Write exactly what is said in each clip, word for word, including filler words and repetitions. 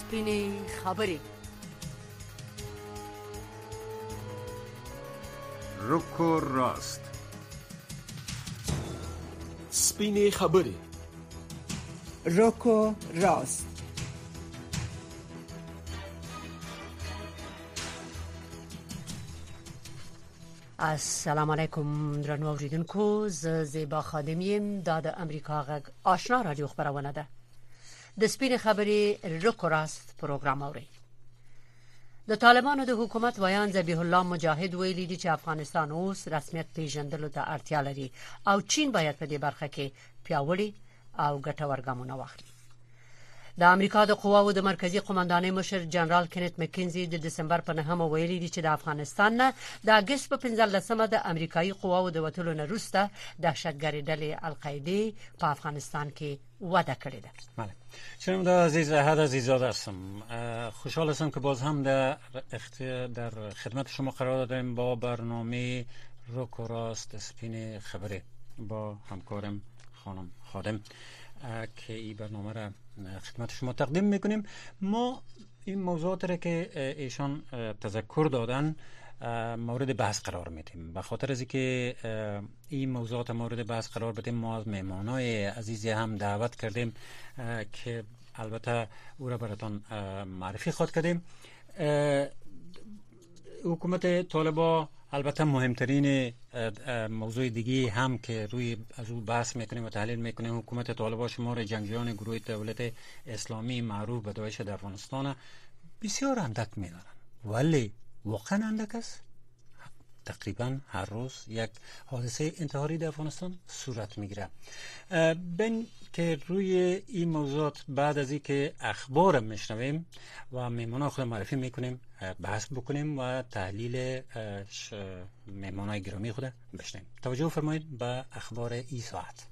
سپینې خبرې. رک و راست. سپینې خبرې. رک و راست. السلام علیکم درنو اوریدونکو، زه زیبا خادم یم. دا د امریکا غږ آشنا رادیو خبرونه ده. د سپینې خبرې رک و راست پروګرام اوري. د طالبانو د حکومت ویان ذبیح الله مجاهد ویلي دي چې افغانستان اوس رسمیت پیژندلو ته اړتیا لري او چین باید په دې برخه کې پیاوړي او ګټور ګامونه واخلي. د امریکا د قواو د مرکزی قومندانۍ مشر جنرال کینت مکینزي د دسمبر په نهمه ویلي دي چې د افغانستان نه د اگست په پنځلسمه د امریکایي قواو د وټولو نه وروسته دهشتګردي ډلې القاعده په افغانستان کې وده کړې ده. بله. شنونده عزیز، احد عزیزاده هستم. خوشحال هستم که باز هم در در خدمت شما قرار داریم با برنامه رک و راست سپین خبری با همکارم خانم خادم که این برنامه را خدمت شما تقدیم میکنیم. ما این موضوعات را که ایشان تذکر دادن مورد بحث قرار میدیم. به خاطر از اینکه این موضوعات مورد بحث قرار بدیم، ما از مهمانای عزیزی هم دعوت کردیم که البته او را براتون معرفی خواهد کردیم. حکومت طالبان البته مهمترین موضوع دیگه هم که روی از او بحث میکنیم و تحلیل میکنیم، حکومت طالبان شمار جنگجویان گروه دولت اسلامی معروف به داعش در افغانستان بسیار اندک میدارن. ولی واقعا اندک است؟ تقریبا هر روز یک حادثه انتحاری در افغانستان صورت میگیره. بین که روی این موضوعات بعد از این که اخبار میشنویم و میمونا خود معرفی میکنیم بحث بکنیم و تحلیل میمونای گرامی خود بشنویم. توجه فرمایید به اخبار این ساعت.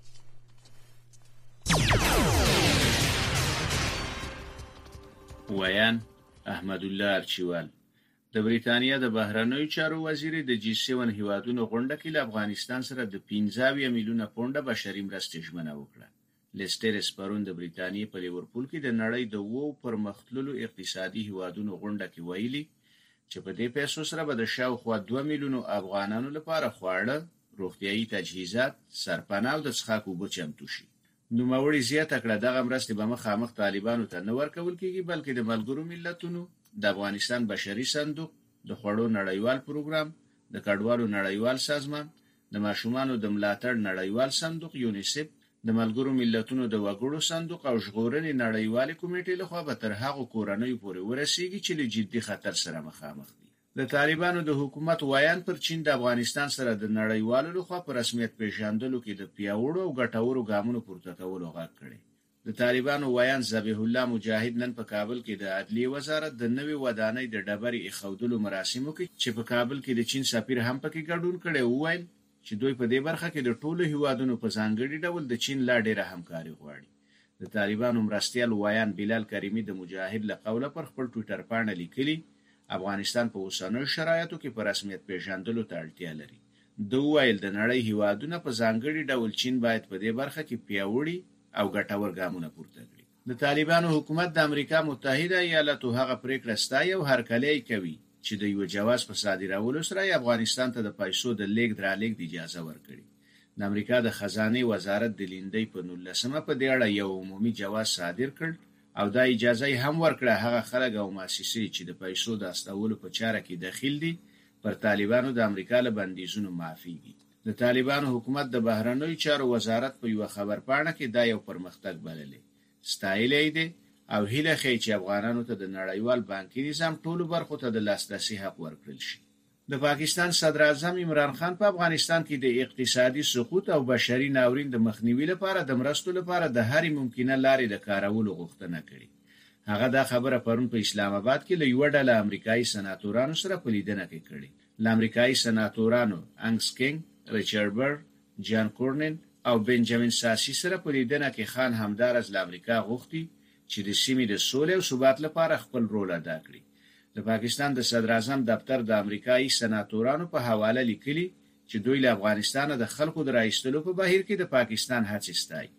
ویان احمد الله ارچیوال د بریتانیا د بهرنیو چارو وزیر د جی سیون هیوادونو غونډه کې له افغانستان سره د پنځه میلیونه پونډه بشري مرستې ژمنه وکړه. لیستر اسپرون د بریتانیا په لیورپول کې د نړۍ د وو پرمختللو اقتصادي هیوادونو غونډه کې ویلي چې په دې پیسو سره به د شاوخوا دوه میلیونو افغانانو لپاره خواړه، روغتیايي تجهیزات، سرپناه او د څښاک اوبه چمتو شي. نوموړي زیاته کړه دغه مرستې به مخامخ طالبانو ته نه ورکول کېږي، بلکې د ملګرو ملتونو، د افغانستان بشري صندوق، د خوړو نړیوال پروګرام، د کډوالو نړیوال سازمان، د ماشومانو د ملاتړ نړیوال صندوق یونیسف، د ملګرو ملتونو د وګړو صندوق او ژغورنې نړیوالې کمیټې لخوا به تر هغو کورنیو پورې ورسیږي چې له جدي خطر سره مخامخ دي. د طالبانو د حکومت ویان پر چین د افغانستان سره د نړیوالو لخوا په رسمیت پیژندلو کې د پیاوړو او ګټورو ګامونو پورته کولو غږ کړی. د طالبانو ویان ذبیح الله مجاهد نن په کابل کې د عدلیې وزارت د نوې ودانۍ د ډبرې ایښودلو مراسمو کې چې په کابل کې د چین سفیر هم پکې ګډون کړی وویل چې دوی په دې برخه کې د ټولو هیوادونو په ځانګړي ډول د چین لا ډېره همکاري غواړي. د طالبانو مرستیال ویان بلال کریمي د مجاهد له قوله پر خپل ټویټر پاڼه لیکلي افغانستان په اوسنیو شرایطو کې په رسمیت پیژندلو ته اړتیا لري. دوی ویل د نړۍ هیوادونه په ځانګړي ډول چین باید په دې برخه کې پیاوړي او ګټور ګامونه پورته کړي. د طالبانو حکومت د امریکا متحده ایالاتو هغه پریکړه ستایي او هرکلی کوي چې د یو جواز په صادرولو سره افغانستان ته د پیسو د لیږد رالېږد اجازه ورکړي. د امریکا د خزانه وزارت د لیندۍ په نولسمه په دې اړه یو عمومي جواز صادر کړ او دا اجازه هم ورکړه هغه خلک او مؤسسې چې د پیسو د استولو په چاره کې دخیل دي پر طالبانو د امریکا له بندیزونو معافیږي. د طالبانو حکومت د بهرنیو چارو وزارت په یو خبر پاڼه کې دا یو پرمختګ بللی. ستایلی دی او هیله ښیي چې افغانانو ته د نړیوال بانکي نظام ټولو برخو ته د لاسرسي حق ورکړل شي. د پاکستان صدر اعظم عمران خان په افغانستان کې د اقتصادي سقوط او بشري ناورین د مخنیوي لپاره د مرستو لپاره د هرې ممکنه لارې د کارولو غوښتنه کړې. هغه دا خبره پرون په اسلام آباد کې له یوه ډله امریکایي سناتورانو سره په لیدنه کې کړې. له امریکایي سناتورانو انګس کینګ، ریچارډ بر، جان کورنن او بنجامین ساسی سره په لیدنه کې خان همدارز له امریکا غوښتي چې د سیمې د سولې او ثبات لپاره خپل رول ادا کړي. د پاکستان د صدر اعظم دفتر د امریکایي سناتورانو په حواله لیکلي چې دوی له افغانستان د خلکو د راایستلو په بهیر کې د پاکستان هڅې ستایي.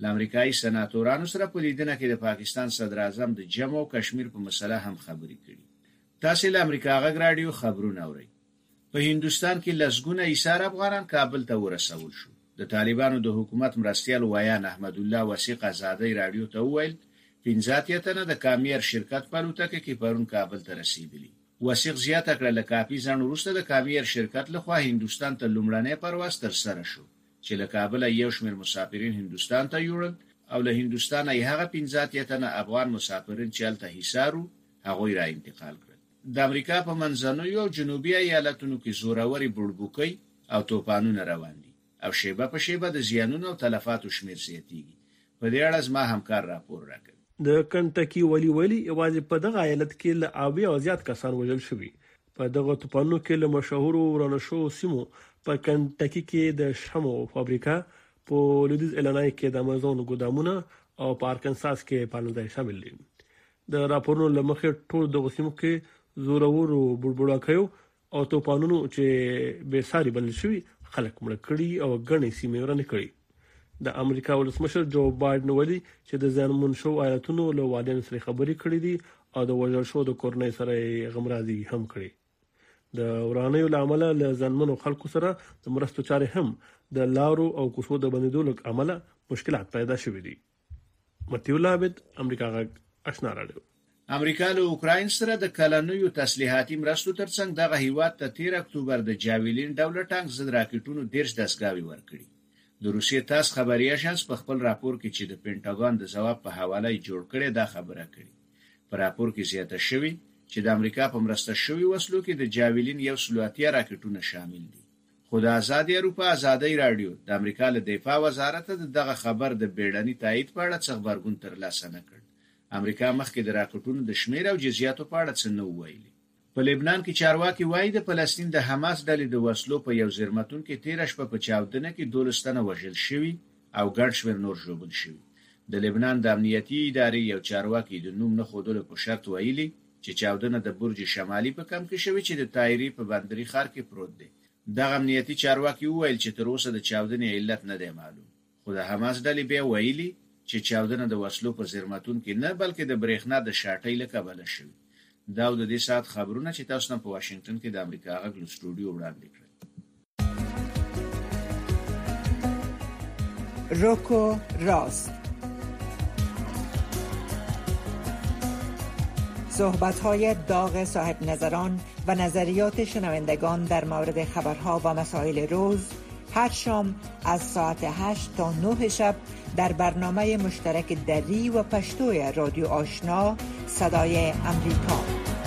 لامریکایي سناتورانو سره په لیدنه کې د پاکستان صدر اعظم د جموں او کشمیر په مسله هم خبرې کړي. تاسو له امریکا غږ رادیو خبرونه اورئ. په هندستان کې لسګونه ایثار افغانان کابل ته ورسول شو. د طالبانو د حکومت مرستیال ویان احمد الله وثیق آزادۍ رادیو ته وویل پنځه اتیا تنه د کامیار شرکت په الوتکه کې پرون کابل ته رسیدلی. وثیق زیاته کړه له کافي ځنډ وروسته د کامیار شرکت لخوا هندستان ته لومړنی پرواز ترسره شو چې له کابل یو شمېر مسافرین هندستان ته یوړل او له هندستان یې هغه پنځه اتیا تنه افغان مسافرین چې هلته حصارو هغوی را انتقال کړل. د امریکا په منځنیو او جنوبي ایالتونو کې زوروري بوړبوکۍ او توپانونه روان دي او شیبه په شیبه د زیانونو او تلفاتو شمیر زیاتیږي. په دې اړه زما همکار راپور راکړ. د کنټکی ولی ولی یوازې په دغه ایالت کې له اویا او زیات کسان وژل شوي. په دغه توپانونو کې له مشهور ورانشو سیمو په کنټکی کې د شمو فابریکا، په لویدیز ایلانای کې د امازون ګودامونه او په ارکنساس کې پانځای شامل دي. د راپورونو لمخې ټول دغه سیمو کې زورورو بوړبوړاکیو او توپانونو چې به ساري بل شوي خلک مړ کړي او غنې سیمې ورانې کړي. د امریکا ولسمشر جو بایدن ویلي چې د ځانمون شو ایالتونو له والدینو سره خبرې کړې دي او د وژل شو د کورنۍ سره غمرازي هم کړې. د ورانیو له امله له ځانمنو خلکو سره د مرستو چارې هم د لارو او کوڅو د بندیدو له امله مشکلات پیدا شوې دي. متیو لابد، امریکا غږ، آشنا رادیو. امریکا له اوکراین سره د کلنیو تسلیحاتي مرستو ترڅنګ دغه هیواد ته تیر اکتوبر د جاویلین ډول ټانک ضد راکټونو دیرش دستګاوې ورکړي. د روسیې تاس خبري اژانس په خپل راپور کې چې د پینټاګون د ځواب په حواله جوړ کړي دا خبره کړي. په راپور کې زیاته شوی چې د امریکا په مرسته شوی وسلو کې د جاویلین یو سل اتیا راکټونه شامل دي. خو د آزادي اروپا آزادۍ رادیو د امریکا له دفاع وزارت دغه خبر د بیړني تایید په اړه څه خبرګون ترلاسه نه کړ. امریکا مخکې د راکټونو د شمیر او جزئیاتو په اړه څه نه ویلي. په لبنان کې چارواکي وایي د فلسطین د حماس ډلې د وسلو په یو زیرمتون کې تیر شپه په چاودنه کې دولس تنه وژل شوي او ګڼ شمېر نور ژوبل شوي. د لبنان د امنیتي ادارې یو چارواکي د نوم نه ښودلو په شرط ویلي چې چاودنه د برج شمالي په کمپ کې شوې چې د تایری په بندري ښار کې پروت دی. دغه امنیتي چارواکي وویل چې تر اوسه د چاودنې علت نه دی معلوم. خو د حماس ډلې بیا ویلي چې چاودنه د وسلو په زیرمتون کې نه بلکې د برېښنا د شاټۍ له کبله شوې. دا د دې سات خبرونه چې تاسو په واشنگټن کې د امریکا غږ له سټوډیو وړاندې کړل. روکو راست، صحبت‌های داغ صاحب نظران و نظریات شنوندگان در مورد خبرها و مسائل روز هر شام از ساعت هشت تا نه شب در برنامه مشترک دری و پشتوی رادیو آشنا صدای امریکا.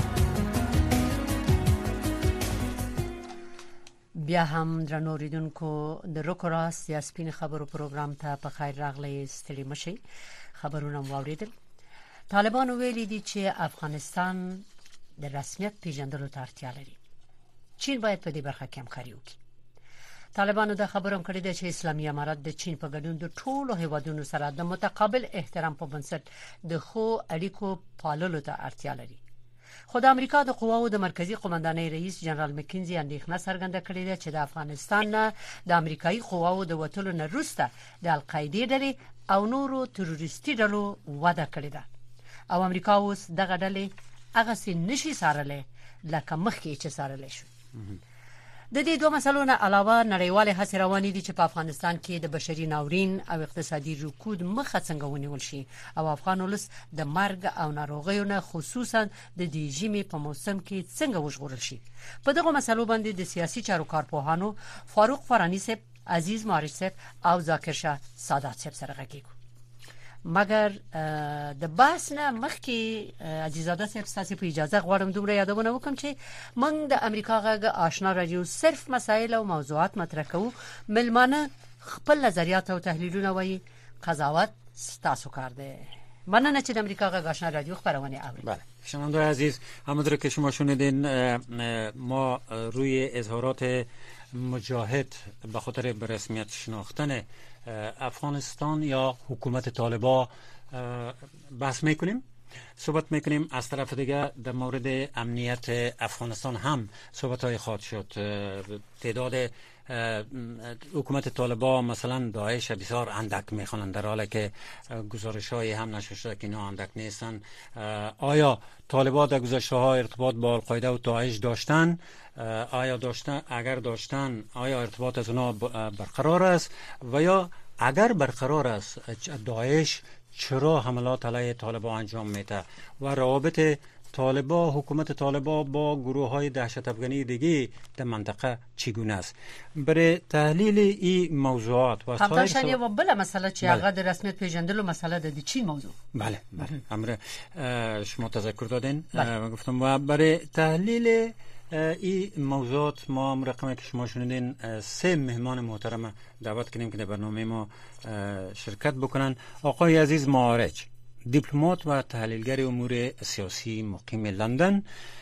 بیا هم درنو اوریدونکو د روکو راست یا سپین خبرو پروګرام ته په خیر راغلی. ستړي مشئ. خبرونه مو واوریدل. طالبان ویلي دي چې افغانستان د رسمیت پیژندلو ته اړتیا لري. چین باید په دې برخه کې همکاري وکړي. طالبانو د خبرو کړي ده چې اسلامي امارات د چین په ګډون د ټولو هیوادونو سره د متقابل احترام په بنسټ د خو اړیکو پاللو ته اړتیا لري. خو د امریکا د قواو د مرکزی قومندانۍ رئیس جنرال مکینزي اندېښنه څرګنده کړې ده چې د افغانستان نه د امریکایي قواو د وټلو نه وروسته د القاعده ډلې او نورو تروریستي ډلو وده کړې ده او امریکا اوس دغه ډلې هغه سي نشي سارلې لکه مخکې چې سارلې شو. د دې دوه مسلو نه علاوه نړیوال هڅې روانې دي چې په افغانستان کې د بشري ناورین او اقتصادي رکود مخه څنګه ونیول شي او افغان ولس د مرګ او ناروغیو نه خصوصا د دې ژمي په موسم کې څنګه وژغورل شي. په دغه مسلو باندې د سیاسي چارو کارپوهانو فاروق فرانی صاحب، عزیز مارش صاحب او ذاکر شاه سادات صاحب سره غږیږو. مګر د بحث نه مخکې عزیزاده صاحب تاسو په اجازه غواړم دومره یادونه وکم چې موږ د امریکا غږ آشنا رادیو صرف مسایل او موضوعات مطرح کوو. ملمانه خپل نظریات او تحلیلونه وایي، قضاوت تاسو کار دی. مننه چې د امریکا غږ آشنا رادیو خبرونه اورید. بله شنونده‌های عزیز، همونطور که شما شنیدین ما روی اظهارات مجاهد به خاطر به رسمیت شناختن افغانستان یا حکومت طالبان بحث میکنیم. صحبت میکنیم. از طرف دیگه در مورد امنیت افغانستان هم صحبت های خواهد شد. تعداد حکومت طالبان مثلا داعش بسیار اندک میخوانند، در حالی که گزارش های هم نشر شده که اینا اندک نیستن. آیا طالبان در گذشته ها ارتباط با القاعده و داعش داشتن؟ آیا داشتن؟ اگر داشتن آیا ارتباط از اونا برقرار است؟ و یا اگر برقرار است داعش چرا حملات علیه طالبان انجام میده؟ و روابط طالبان، حکومت طالبان با گروه های دهشت افغانی دیگه در منطقه چگونه است؟ برای تحلیل این موضوعات و همداشتن سو... یه بله مسئله چی هغه د رسمیت پیژندلو مسئله د چین موضوع. بله بله امر شما تذکر دادین. گفتم و برای تحلیل این موضوعات ما هم رقمی که شما شنیدین سه مهمان محترم دعوت کردیم که در برنامه ما شرکت بکنن. آقای عزیز معارج، دیپلمات و تحلیلگر امور سیاسی مقیم لندن،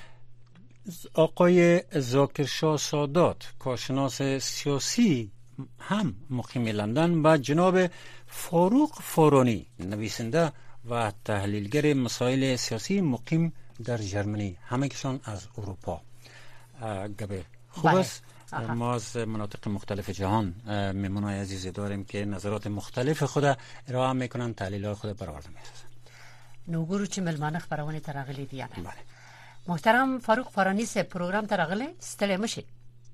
آقای ذاکرشاه سادات، کارشناس سیاسی هم مقیم لندن، و جناب فاروق فورانی، نویسنده و تحلیلگر مسائل سیاسی مقیم در ژرمنی، همه کشان از اروپا. گبه خوب است. ما از مناطق مختلف جهان مهمانای عزیزی داریم که نظرات مختلف خود ارائه میکنن، تحلیلات خود برآورده میسازن. نوګورو چې ملمانه خبرونه ترغلي دي. بله. محترم فاروق فورانی سے پروګرام ترغلي ستړي مشي.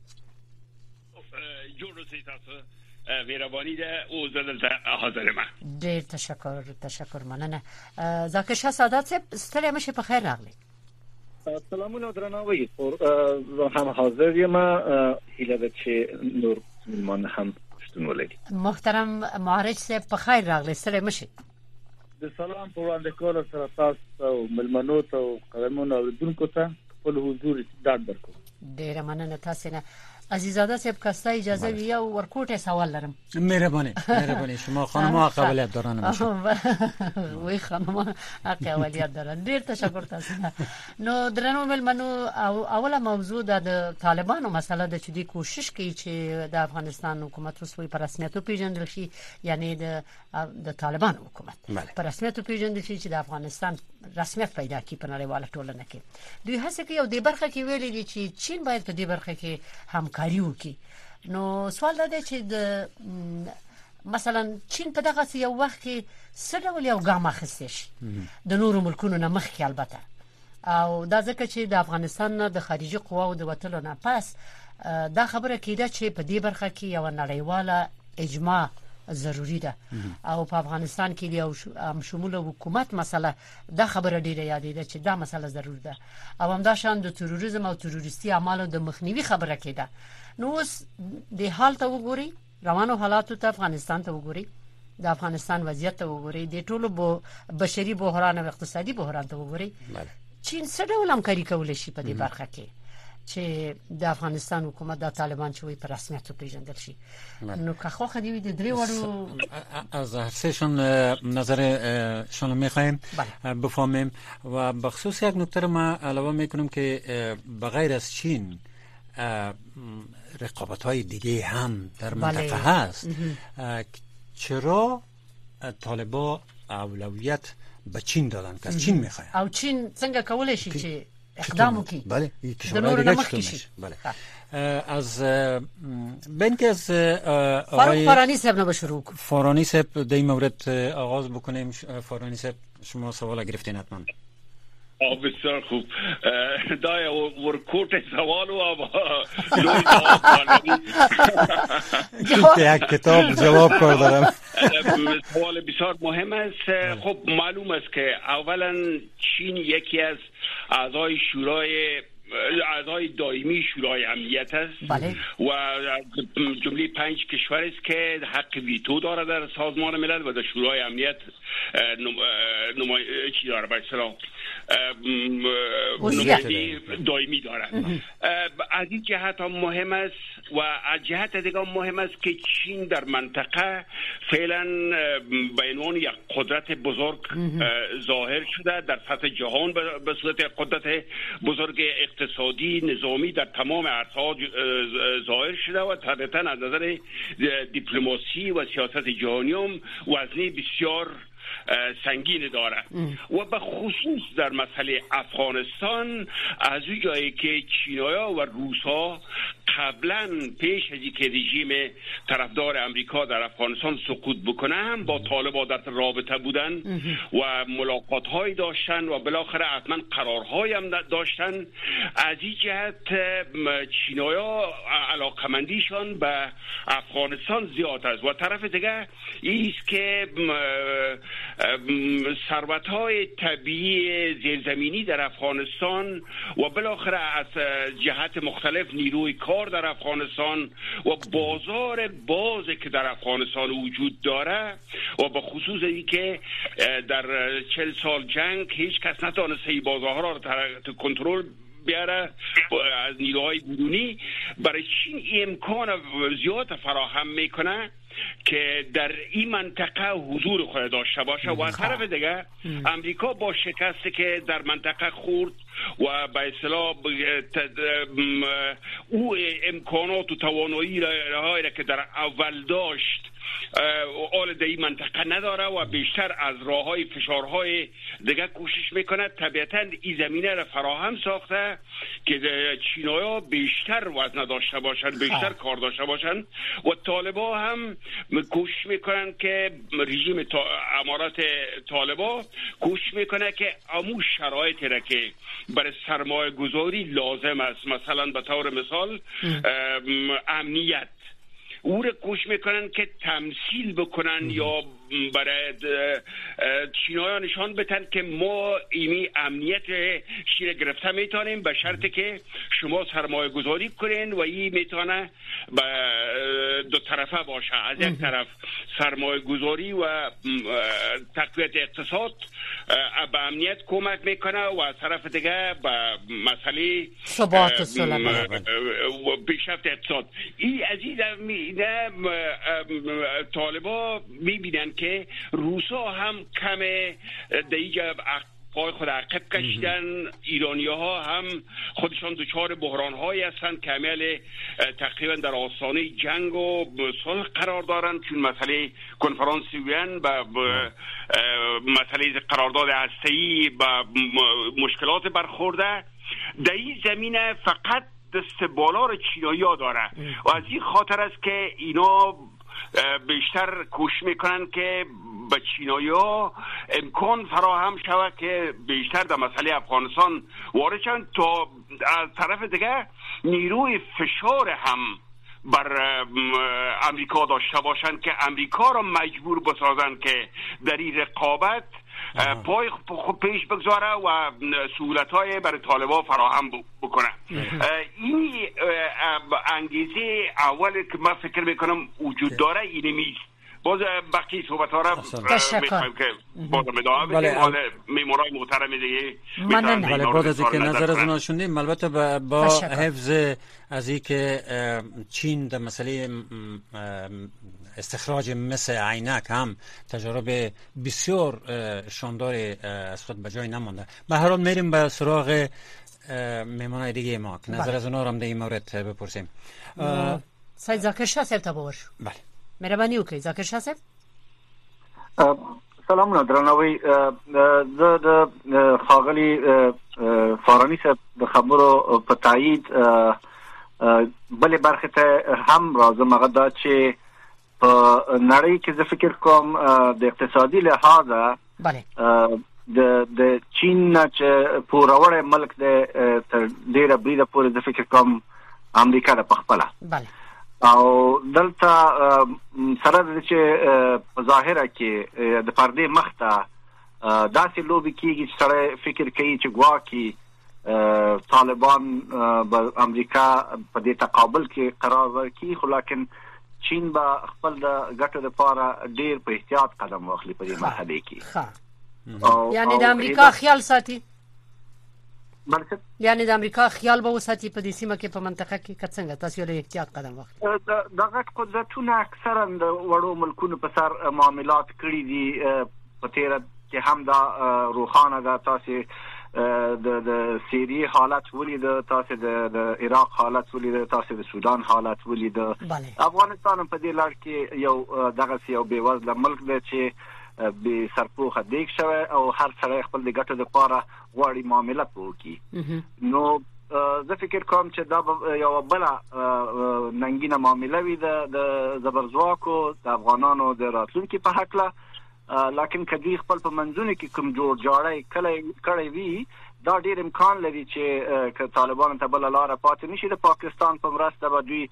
جوړ اوسئ تاسو مهرباني ده او زه دلته حاضر یم. ډېر تشکر تشکر مننه. ذاکرشاه سادات سے ستړي مشي، په خیر راغلي. سلامونه درناوی. هم حاضر یم، هیله ده چې نور ملمان هم شتون ولري. محترم معارج سے په خیر راغلي، ستړي مشي. د سلام په وړاندې کولو سره تاسو او ملمنو ته او قدمونو اوریدونکو ته خپل حضور استعداد درکو. ډیره مننه تاسو نه. عزیزاده صاحب کاستا اجازه وی او ورکوټه سوال لرم. مهرباني مهرباني شما خانم قابلیت دارن باشه. وای خانم قابلیت دارن. ډیر تشکر تاسو. نو درنو ملمنو اوله موضوع د طالبانو مسله د چې دی کوشش کوي چې د افغانستان حکومت وسوي پر رسمیت پیژندل شي، یعنی د د طالبان حکومت پر رسمیت پیژندل شي چې د افغانستان رسمیت پیدا کړي په نړیواله ټولنه کې. دوی هڅه کوي او د برخه کې ویلي دي چې چین باید په دې برخه کې هم کاریو کی. نو سوال دا دی چې د مثلا چین په دغه یو وخت کې سره ول یو ګام اخیسته شي د نورو ملکونو نه مخکې، البته او دا ځکه چې د افغانستان نه د خارجي قواو د وټلو نه پس دا خبره کیده چې په دې برخه کې یو نړیواله اجماع ضروری ده او په افغانستان کې یو هم شمول حکومت مسله دا خبره ډیره یادې ده چې دا مسله ضروري ده او هم دا شان د تروریزم او تروریستي اعمالو د مخنیوي خبره کیده. نو اوس د حال ته وګوري، روانو حالاتو ته، افغانستان ته وګوري، د افغانستان وضعیت ته وګوري، د ټولو بو بشري بحران او اقتصادي بحران ته وګوري. چین څه ډول همکاري کولای شي په دې برخه کې چې د افغانستان حکومت د طالبان چې وي په رسمیت پیژندل شي؟ نو که خو خدي د درې وړو از هر سهشون نظر شما میخوایم بفهمیم و بخصوص یک نکته ما علاوه میکنم که بغیر از چین رقابت های دیگه هم در منطقه هست. چرا طالبان اولویت به چین دادن که از چین میخواین؟ او چین څنګه کولای شي چې اقدام وکړي؟ بله کشورهای دیگه چطور میشه؟ بله از بین که از فاروق فورانی صاحب نو شروع کنیم. فورانی صاحب در این مورد آغاز بکنیم. فورانی صاحب شما سوال گرفتین حتما. آه بسیار خوب. دای ورکوت سوال و یک کتاب جواب کار دارم. سوال بسیار مهم است. خب معلوم است که اولا چین یکی از اعضای شورای اعضای دائمی شورای امنیت است بله. و جمله پنج کشور است که حق ویتو داره در سازمان ملل و در شورای امنیت نمای چی داره به اصطلاح نمایندگی دائمی داره. از این جهت هم مهم است و از جهت دیگه مهم است که چین در منطقه فعلا به عنوان یک قدرت بزرگ ظاهر شده در سطح جهان به صورت قدرت بزرگ اقتصادی نظامی در تمام عرصه‌ها ظاهر شده و طبعاً از نظر دیپلماسی و سیاست جهانی هم وزنی بسیار سنگین داره و به خصوص در مسئله افغانستان از اون جایی که چینایا و روسا قبلا پیش از اینکه رژیم طرفدار امریکا در افغانستان سقوط بکنه هم با طالبان در رابطه بودن و ملاقات های داشتن و بالاخره حتما قرارهای هم داشتن. از این جهت چینایا علاقمندیشان به افغانستان زیاد است و طرف دیگه ایست که ثروت‌های طبیعی زیرزمینی در افغانستان و بالاخره از جهت مختلف نیروی کار در افغانستان و بازار بازی که در افغانستان وجود داره و به خصوص این که در چهل سال جنگ هیچ کس نتوانسته این بازارها را تحت کنترل بیاره از نیروهای بیرونی، برای چین امکان زیاد فراهم میکنه که در این منطقه حضور خود داشته باشه و از طرف دیگه امریکا با شکستی که در منطقه خورد و به اصطلاح او امکانات و توانایی را که در اول داشت آل در این منطقه نداره و بیشتر از راههای فشارهای دیگه کوشش میکنه. طبیعتا این زمینه را فراهم ساخته که چینایا بیشتر وزن داشته باشن، بیشتر کار داشته باشن و طالبا هم کوشش میکنن که رژیم تا... امارات طالبا کوشش میکنه که امو شرایطی را که برای سرمایه گذاری لازم است، مثلا به طور مثال امنیت، او را کوشش میکنن که تمثیل بکنن یا برای چینایا نشان بدن که ما ایمی امنیت شیر گرفته میتونیم به شرطی که شما سرمایه گذاری کنین و این میتونه دو طرفه باشه. از یک طرف سرمایه گذاری و تقویت اقتصاد به امنیت کمک میکنه و از طرف دیگه به مسئله ثبات و صلح و پیشرفت اقتصاد. این از این طالبا میبینن که روسا هم کم دیگه پای خود عقب کشیدن، ایرانی ها هم خودشان دچار بحران هایی هستند که عمل تقریبا در آستانه جنگ و صلح قرار دارند، چون مسئله کنفرانس وین و مسئله قرارداد هسته‌ای با مشکلات برخورده. در این زمینه فقط دست بالا رو چینایی ها داره و از این خاطر است که اینا بیشتر کوشش میکنن که به چینایی ها امکان فراهم شود که بیشتر در مسئله افغانستان وارد شوند تا از طرف دیگه نیروی فشار هم بر امریکا داشته باشند که امریکا را مجبور بسازند که در این رقابت پای خود پیش بگذاره و سهولت‌های برای طالبان فراهم بکنه. این انگیزه اولی که من فکر میکنم وجود داره اینه میست. باز بقیه صحبت ها را میخوایم که باز ادامه بدیم. حال میمورای محترم دیگه بله بعد از اینکه نظر از اونا شنیدیم، البته با حفظ از اینکه چین در مسئله استخراج مس عینک هم تجربه بسیار شاندار از خود به جای نمانده. به هر حال میریم به سراغ میمونای دیگه ما که نظر از اونا رو هم در این مورد بپرسیم. سید زاکر شاه صاحب تا باور شو. بله مهرباني وکړئ زاکر شاه صاحب. سلامونه درناوی. زه د ښاغلي فاراني صاحب د خبرو په تایید بلې برخې ته هم راځم. هغه دا چې په نړۍ کې زه فکر کوم د اقتصادي لحاظه بله د د چین نه چې پوروړی ملک دی تر ډېره بریده پورې زه فکر کوم امریکا ده په خپله. بله او دلته سره د چې په ظاهره کې د پردې مخ ته داسې لوبې کېږي چې سره فکر کوي چې ګواکې طالبان به امریکا په دې تقابل کې قرار ورکړي، خو لیکن چین به خپل د ګټو لپاره ډېر په احتیاط قدم واخلي په دې مرحله کې. یعنی د امریکا خیال ساتي، بلکې یعنی د امریکا خیال به وساتي په دې سیمه کې په منطقه کې کڅنګ تاسو له احتیاط قدم واخلي. د غټ قدرتونو اکثرا د وړو ملکونو په سر معاملات کړي دي. په تیر کې هم دا روخانه ده، تاسو د د سیریه حالت ولید، تاسو د عراق حالت ولید، تاسو د سودان حالت ولید. افغانستان په دې لړ کې یو دغه یو بیوزله ملک دی چې به سرپوخه دیګ شوی او هر سړی خپل د ګټو لپاره غواړي معامله وکړي. نو زه فکر کوم چې دا یو بل ننګینه معامله وي د زبرځواکو د افغانانو د راتلونکي په حق له، لکن کدی خپل په منځونه کې کوم جوړ جاړی کړی وي دا ډیر امکان لري چې ک طالبان ته بل لار پاتې نشي. د پاکستان په مرسته به دوی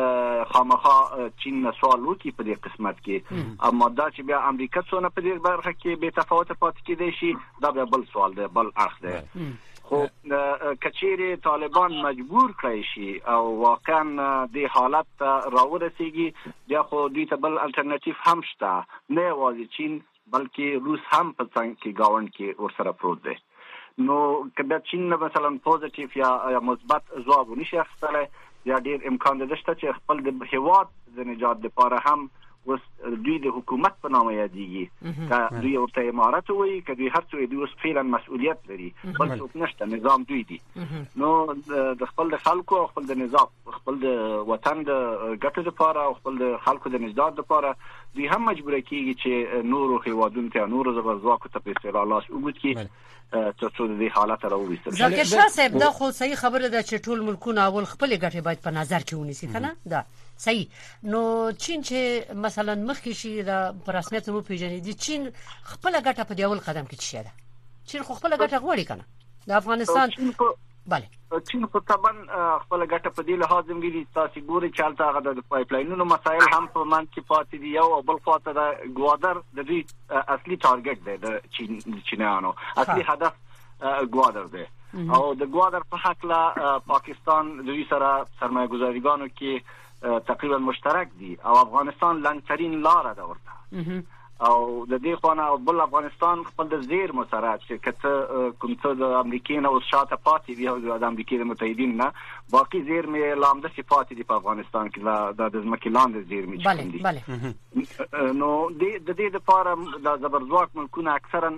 خامخا چین نه سوال وکړي په دې قسمت کې، اما دا چې بیا امریکا څونه په دې برخه کې به تفاوت پاتې کېدی شي دا به بل سوال دی، بل اړخ دی. خو کچېره طالبان مجبور کړی شي او واقعا د حالت راورسیږي بیا خو دوی ته بل الټرنیټیو هم شته، نه یوازې چین بلکې روس هم په څنګ کې گاوند کې ورسره پروت دی. نو کله چین مثلا پوزټیو یا مثبت ځواب ونشي اخیستلی یا ډیر امکان ده چې خپل د هیواد د نجات لپاره هم اوس دوی د حکومت په نامه یادېږي، که دوی ورته امارت وایي که دوی هر څه دوی اوس فعلا مسؤلیت لري، بل څوک نشته، نظام دوی دي. نو د خپل د خلکو او خپل د نظام خپل د وطن د ګټو لپاره او خپل د خلکو د نجات لپاره دوی هم مجبور کیږي چې نورو هیوادونو ته نورو زبرځواکو ته په اصطلاح لاس اوږد کړي ته څو د حالت راوویستل. ذکر شاه صاحب دا خو صحیح خبره ده چې ټول ملکونه اول خپل ګټې باید په نظر کې ونیسي کنه، دا صحیح. نو چین چې مثلا مخکې شي دا په رسمیت مو پیژنې دي، چین خپل ګټه په دی اول قدم کې چي ده، چین خو خپل ګټه غوړي کنه د افغانستان. بله چین خو طبعا خپل ګټه په دې لحاظ هم لري، تاسو ګورئ چې هلته هغه د پایپ لاینونو مسایل هم په منځ کې پاتې دي، یو او بل خواته د ګوادر د دوی اصلي ټارګټ دی د چین چینیانو اصلي هدف ګوادر دی او د ګوادر په حق له پاکستان د دوی سره سرمایه ګذاریګانو کې تقریبا مشترک دي او افغانستان لنډترین لار ده ورته او د دې خونه او بل افغانستان خپل د زیر مسرات چې کته کوم څه د امریکای نه او شاته پاتې دی او د امریکای د متحدین نه باقي زیر مې لامده صفات دي په افغانستان کې د د ځمکې لاندې زیر مې چي دي. بله نو د دې لپاره د زبرځواک ملکونه اکثرا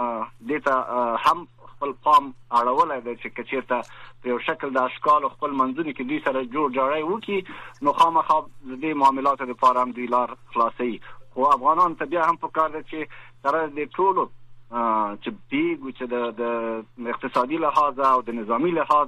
دته هم خپل پام اړولای دی چې کچیرته په یو شکل د اشکال خپل منځونه کې دوی سره جوړ جاړی وکړي نو خامخا د دې معاملاتو لپاره هم دوی لار خلاصي. خو افغانان ته بیا هم پکار دي چې سره د ټولو چې بیګو چې د اقتصادي لحاظ او د نظامی لحاظ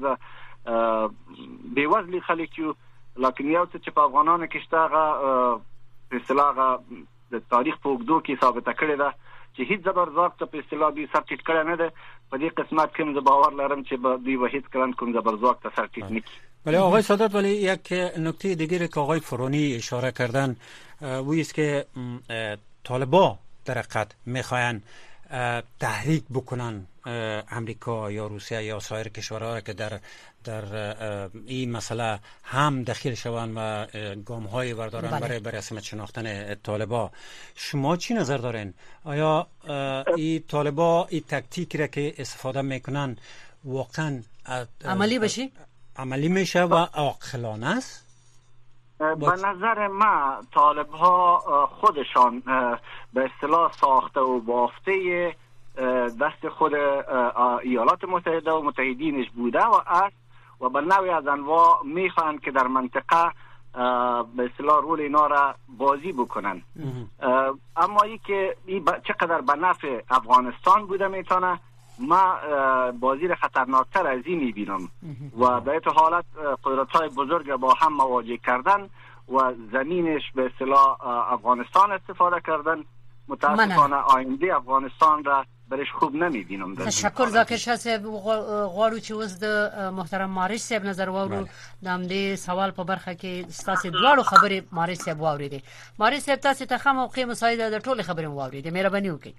به وزلي خلک یو، لکه یو څه چې په افغانانو کې شته هغه په اصطلاح د تاریخ په اوږدو کې ثابته کړې ده چې هیڅ زبرځواک ته په اصطلاح دوی سر ټیټ کړی نه ده. په دې قسمت کې زه باور لرم چې دوی به هیڅ کله کوم زبرځواک ته سر ټیټ نه کړي. ولی آقای سادات، ولی یک نکته دیگری که آقای فرانی اشاره کردن وی است که طالبا در حقیقت میخواین تحریک بکنن امریکا یا روسیه یا سایر کشورها که در در این مسئله هم دخیل شوند و گام های بردارن برای به رسمیت شناختن طالبا. شما چی نظر دارین؟ آیا این طالبا این تکتیکی را که استفاده میکنن واقعا عملی بشی؟ عملی میشه و عاقلانه است؟ به نظر ما طالب ها خودشان به اصطلاح ساخته و بافته دست خود ایالات متحده و متحدینش بوده و است و به نوعی از انواع میخواهند که در منطقه به اصطلاح رول اینا را بازی بکنن. اما ای که ای چقدر به نفع افغانستان بوده میتونه، ما بازی را خطرناکتر از این میبینم و به این حالت قدرت های بزرگ با هم مواجه کردن و زمینش به اصطلاح افغانستان استفاده کردن. متاسفانه آینده افغانستان را برش خوب نمیبینم. تشکر ذاکر شاه صاحب. غواړو چې اوس د محترم مارش صاحب نظر واورو د همدې سوال په برخه کې ستاسو دواړو خبرې مارش صاحب واورېدې. مارش صاحب تاسو ته خامو موقع مساعده د ټولو خبرې واورېدې، مهرباني وکړئ.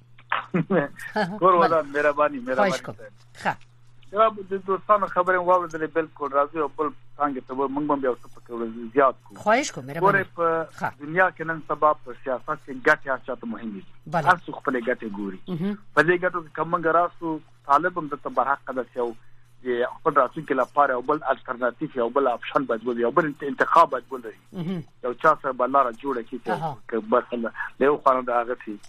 کور ولا مهرباني مهرباني ښه جواب د دوستانو خبرې واورېدلې بالکل راځي او بل څنګه ته موږ هم بیا څه پکې زیات کوو. خواهش کوم مهرباني. په دنیا کې نن سبا په سیاست کې ګټه اچاته مهم دي، هر څوک خپل ګټه ګوري. په دې ګټو کې کوم راسو طالب هم د برحق ده چې د خپل راتلونکي لپاره او بل الټرناتیو او بل اپشن باید او بل انتخاب باید ولري. یو چا سره بلاره جوړه کیږي چې بس له یو خانه د هغه سي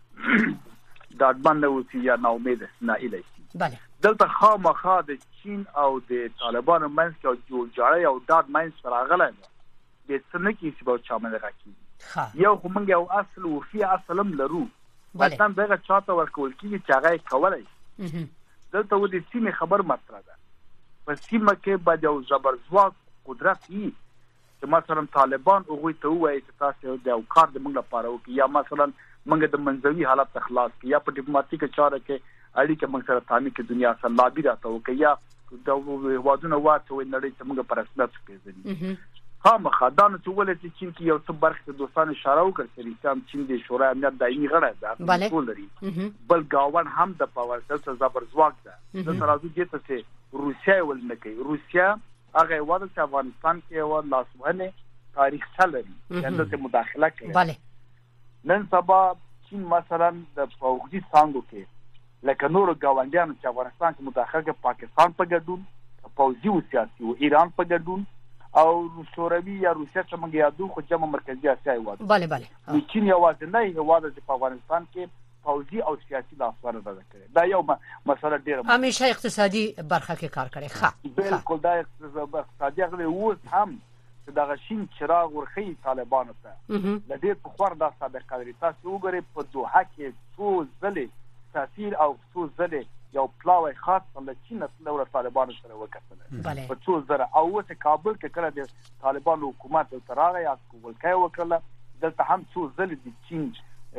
دا باندې وسی یا نو امید نه ایله. بله دلته خامخا د چین او د طالبانو منځ کې جوړ جاړی او داد منځ راغلی دی د څه نه کیږي چې به چا باندې راکېږي. یو خو موږ یو اصل وفي اصل هم لرو وطن دغه چاته ورکول کیږي چې هغه کولای دلته و دې سیمه خبر مطرح ده په سیمه کې به یو زبرځواک قدرت وي چې مثلا طالبان هغه ته وایي چې تاسو د اوکار د موږ لپاره وکړي یا مثلا موږ د منځوي حالت اخلاص کې یا په ډیپلوماټیک چاره کې اړیکه موږ سره تامین کې دنیا سره لابي راته وکړي یا د وادونه واټو نړۍ ته موږ پر رسمیت پیژني خامخا دا نو چې ولې چې چین کې یو څه برخه د دوستانه اشاره وکړه چې سم چین د شورای امنیت دایمي غړی ده ټول لري بل گاون هم د پاور سره زبرځواک ده د ترازو دې ته چې روسیا ول نه کوي روسیا هغه وایي چې افغانستان کې یو لاسوهنه تاریخ لري چې د مداخله کوي bale نن سبا چین مثلا د فوجي څنګه کې لکه نور گاونډیانو چې افغانستان کې مداخله کوي پاکستان په ګډون فوجي او سیاسي او ایران په ګډون او شوروي یا روسیا څنګه یادو خو جمع مرکزی اسیا یواد bale bale چین یواد نه یواد چې په افغانستان کې فوجي او سیاسي لاسوهنه ده کړې دا یو مسله ډیره همیشه اقتصادي برخه کې کار کړي ښه بالکل دا اقتصادي غوړي اوس هم چې دا غشین چراغ ورخي طالبانو ته د دې په خور دا سابقه لري تاسو وګورئ په دوحه کې څو ځلې تاثیر او څو ځلې یو پلاوی خاص په چین سره طالبانو سره وکړل په څو زره او اوس کابل کې کړه د طالبانو حکومت تر هغه یا ولکای وکړه دلته هم څو ځلې د چین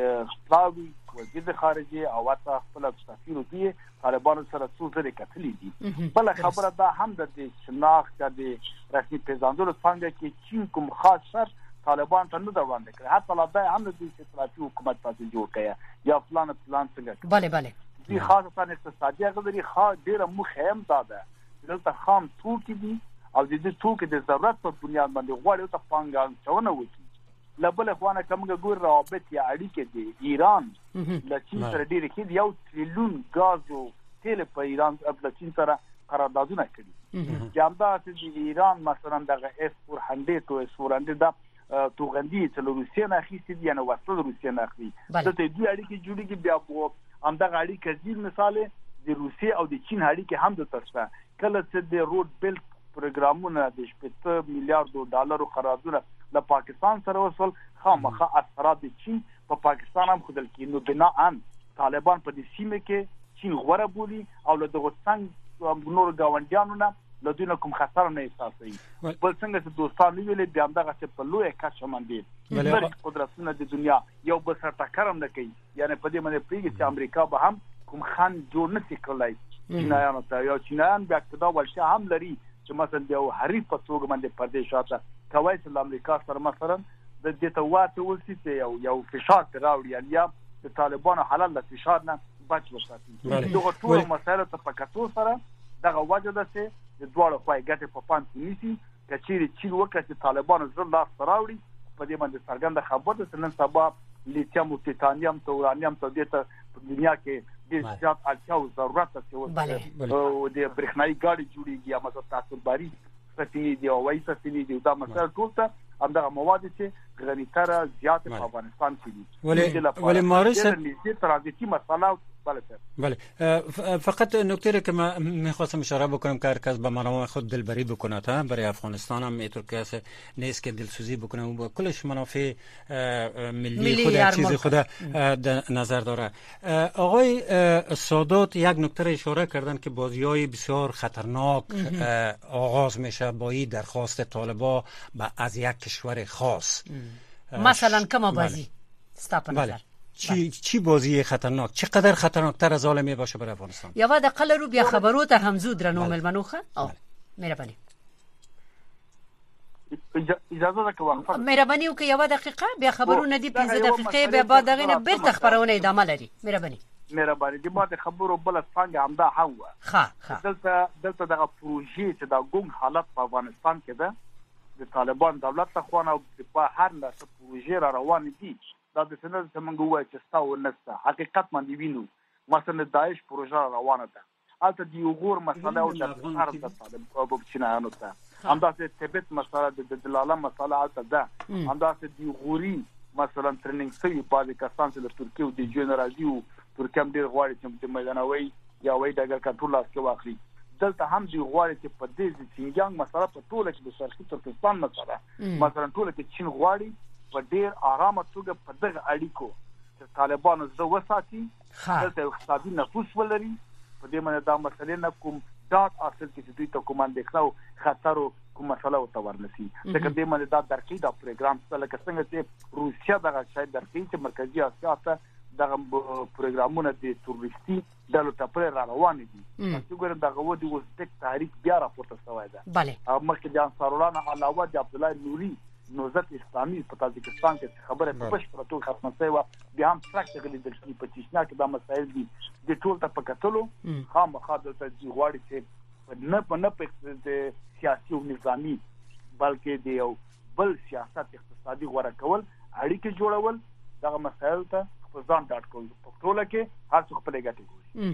خپلوي وزیر خارجه او واته خپل سفیر دی طالبانو سره څو ځلې کتلې دي بل خبره دا هم د شناخت د رسمي پیژندلو څنګه کې چین کوم خاص شر طالبان ته نه دا وړاندې کړ حتی لا دا هم د استراتیژي حکومت تاسو جوړ کړي یا پلان پلان څنګه bale bale دي خاصه اقتصادي غوړي خا ډیره مهم ده دلته خام توکي دي او د دې توکي د ضرورت په بنیاد باندې غواړي ته پانګان چونه وکړي لبل اخوانه کومه ګور روابط یا اړیکې دي ایران د چین سره ډیره کې یو تریلیون غاز او تیل په ایران د چین سره قراردادونه کړي جامدا چې ایران مثلا دغه اس أربعمية او اس أربعمية دا توغندي چې روسیا نه اخیستي دي نه وسله روسیا نه اخلي د دې اړیکې جوړیږي بیا په همدغه اړیکې ځین مثال د روسیا او د چین اړیکې هم د ترڅه کله چې د روډ بیلټ پروګرامونه د شپږ میلیارډ ډالرو قراردادونه د پاکستان سره وصل خامخا اثرات د چین په پاکستان هم خدل کې نو بنا ان طالبان په دې سیمه کې چین غوړه بولی او له دغه څنګه نور گاونډیانو نه له دوی کوم خطر نه احساسوي بل څنګه چې دوستان ویلې بیا دغه چې په لوی کچه باندې بل قدرتونه د دنیا یو بل سره ټکرم نه کوي یعنی په دې باندې پریږي چې امریکا به هم کوم خان جوړ نه کړلای چینایانو ته یا چینایان بیا کدا ولشي هم لري چې مثلا یو حریف په توګه باندې پردې شاته کوي چې امریکا سره مثلا د دې ته واته ولسی چې یو یو فشار راوړي یا د طالبانو حلال د فشار نه بچ وساتي دغه ټول مسایل ته پکاتو سره دغه وجه ده چې د دوړو خوای ګټه په پام کې نیسي کچېری چین وکړي چې طالبانو زړه لاس راوړي په دې باندې څرګنده خبره ده چې نن سبا لیتیم او تیتانیم او اورانیم ته د دنیا کې د زیات اړتیا او ضرورت ته او د برېښنايي ګاډي جوړیږي یا مثلا تاسو باري سفینې دی او وایي سفینې دی دا مثلا ټول ته همدغه مواد چې غنیتره زیات په افغانستان کې دي ولی ولی مارس دې ترانزیتي مسئله بله فقط نکته که من میخواستم اشاره بکنم که هر کس به منابع خود دلبری بکنه تا برای افغانستان هم اینطور که نیست که دلسوزی بکنه و با کلش منافع ملی خود چیز خود در نظر داره. آقای سادات یک نکته اشاره کردن که بازی‌های بسیار خطرناک آغاز میشه با این درخواست طالبان از یک کشور خاص مثلا کما بازی استاپ نظر چی چی بازی خطرناک چقدر خطرناکتر از عالمه باشه برای افغانستان یا ود اقل رو بیا خبرات هم زود رنو ملمنوخه آ مهربانی اجازه ده که وقفه مهربانی که یو دقیقه بیا خبرونه دی پنځه دقیقې به بعد دغه نه بیرته خبرونه ادامه لري مهربانی مهربانی دی ما د خبرو بل څنګه همدا هم و ښه ښه دلته دلته دغه پروژې چې دا ګونګ حالت په افغانستان کې ده د طالبان دولت ته خو نه په هر لاس پروژې را روان دي دا د سند څنګه وایي چې تاسو نسته حقیقت باندې وینو مثلا داعش پروژه روانه ده البته دی وګور مسله او د هر د طالب او چینایانو ته همداسې تبت مسله د دلاله مسله البته ده همداسې دی غوري مثلا ټریننګ سوي په کسان چې د ترکیه او د جنرالي او ترکیه هم ډیر غواړي چې د میدانوي یا وای دغه کنټرول لاس کې واخلي دلته هم دی غواړي چې په دې سینګانګ مسله په ټوله کې د شرقي ترکستان مسله مثلا ټوله کې چین غواړي په ډیر آرامه توګه په دغه اړیکو طالبان زړه وساتي دلته اقتصادي نفوذ ولري په دې باندې دا مسلې نه کوم ډاټ اصل کې دوی ته کوم اندېښنه خطر او کوم مسله او تورنسي ځکه دې باندې دا درکې دا پروګرام څه لکه څنګه چې روسیا دغه شاید درکې چې مرکزی اسیا ته دغه پروګرامونه د تورستي د لټپره را روان دي چې ګورم دغه ودی وزبک تاریخ بیا راپورته شوی ده bale مخکې د انصارالله علاوه د عبد الله نوري نوزت اسلامي په تاجکستان کې خبره په بشپړه توګه ختمه شوې و بیا هم پراکټیکلی د شي په چشنا کې دا مسایل دي د ټول ته پکتلو خامخا د تجزیه غواړي چې نه په نه په سیاسي او نظامی بلکې د یو بل سیاست اقتصادي غوړه کول اړیکې جوړول دغه مسایل ته په ځان ډاټ کول په ټول کې هر څه خپل ګټه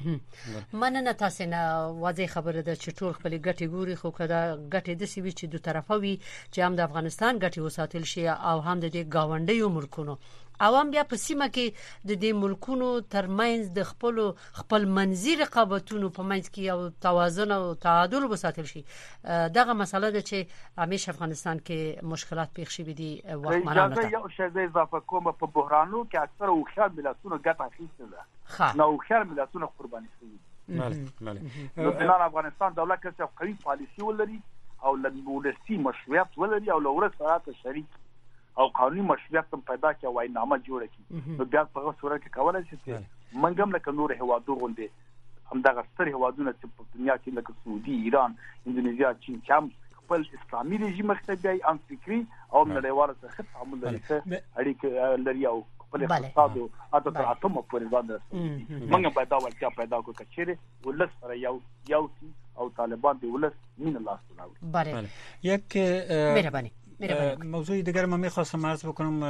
ګوري مننه تاسو نه واضح خبره ده چې ټول خپل ګټه ګوري خو کدا ګټه د سی وی چې دوه طرفه وي چې هم د افغانستان ګټه وساتل شي او هم د دې گاونډیو ملکونو او هم بیا په سیمه کې د دې ملکونو ترمنځ د خپل خپل منځي رقابتونو په منځ کې یو توازن او تعادل وساتل شي دغه مسله ده چې همیشه افغانستان کې مشکلات پیښ شي دي وخت مرانه ده یو شی د اضافه کوم په بحرانو کې اکثر او خیال ملتونو ګټه اخیسته ده نو خیال ملتونو قرباني شوي بله بله نو د افغانستان دولت کې قوي پالیسي ولري او لږ مشروعیت ولري او لورس سره شریک او قانوني مشروعیت هم پیدا کړي او نامه جوړه کړي نو بیا په هغه صورت کې کولای شي چې منګم لکه نور هوادو غونډه هم دغه ستر هوادونه چې په دنیا کې لکه سعودي ایران اندونیزیا چین چم خپل اسلامي رژیم اختیاري ام فکری او نړیوال سره تعامل لري اړیکې لري او خپل اقتصاد او اته تر اتمه پورې ځان رسوي منګم باید دا ولکه پیدا کوي چې ولس سره یو یو او طالبان دی ولس مين الله سبحانه بله یک مهربانی موضوع دیگر ما میخواستم عرض بکنم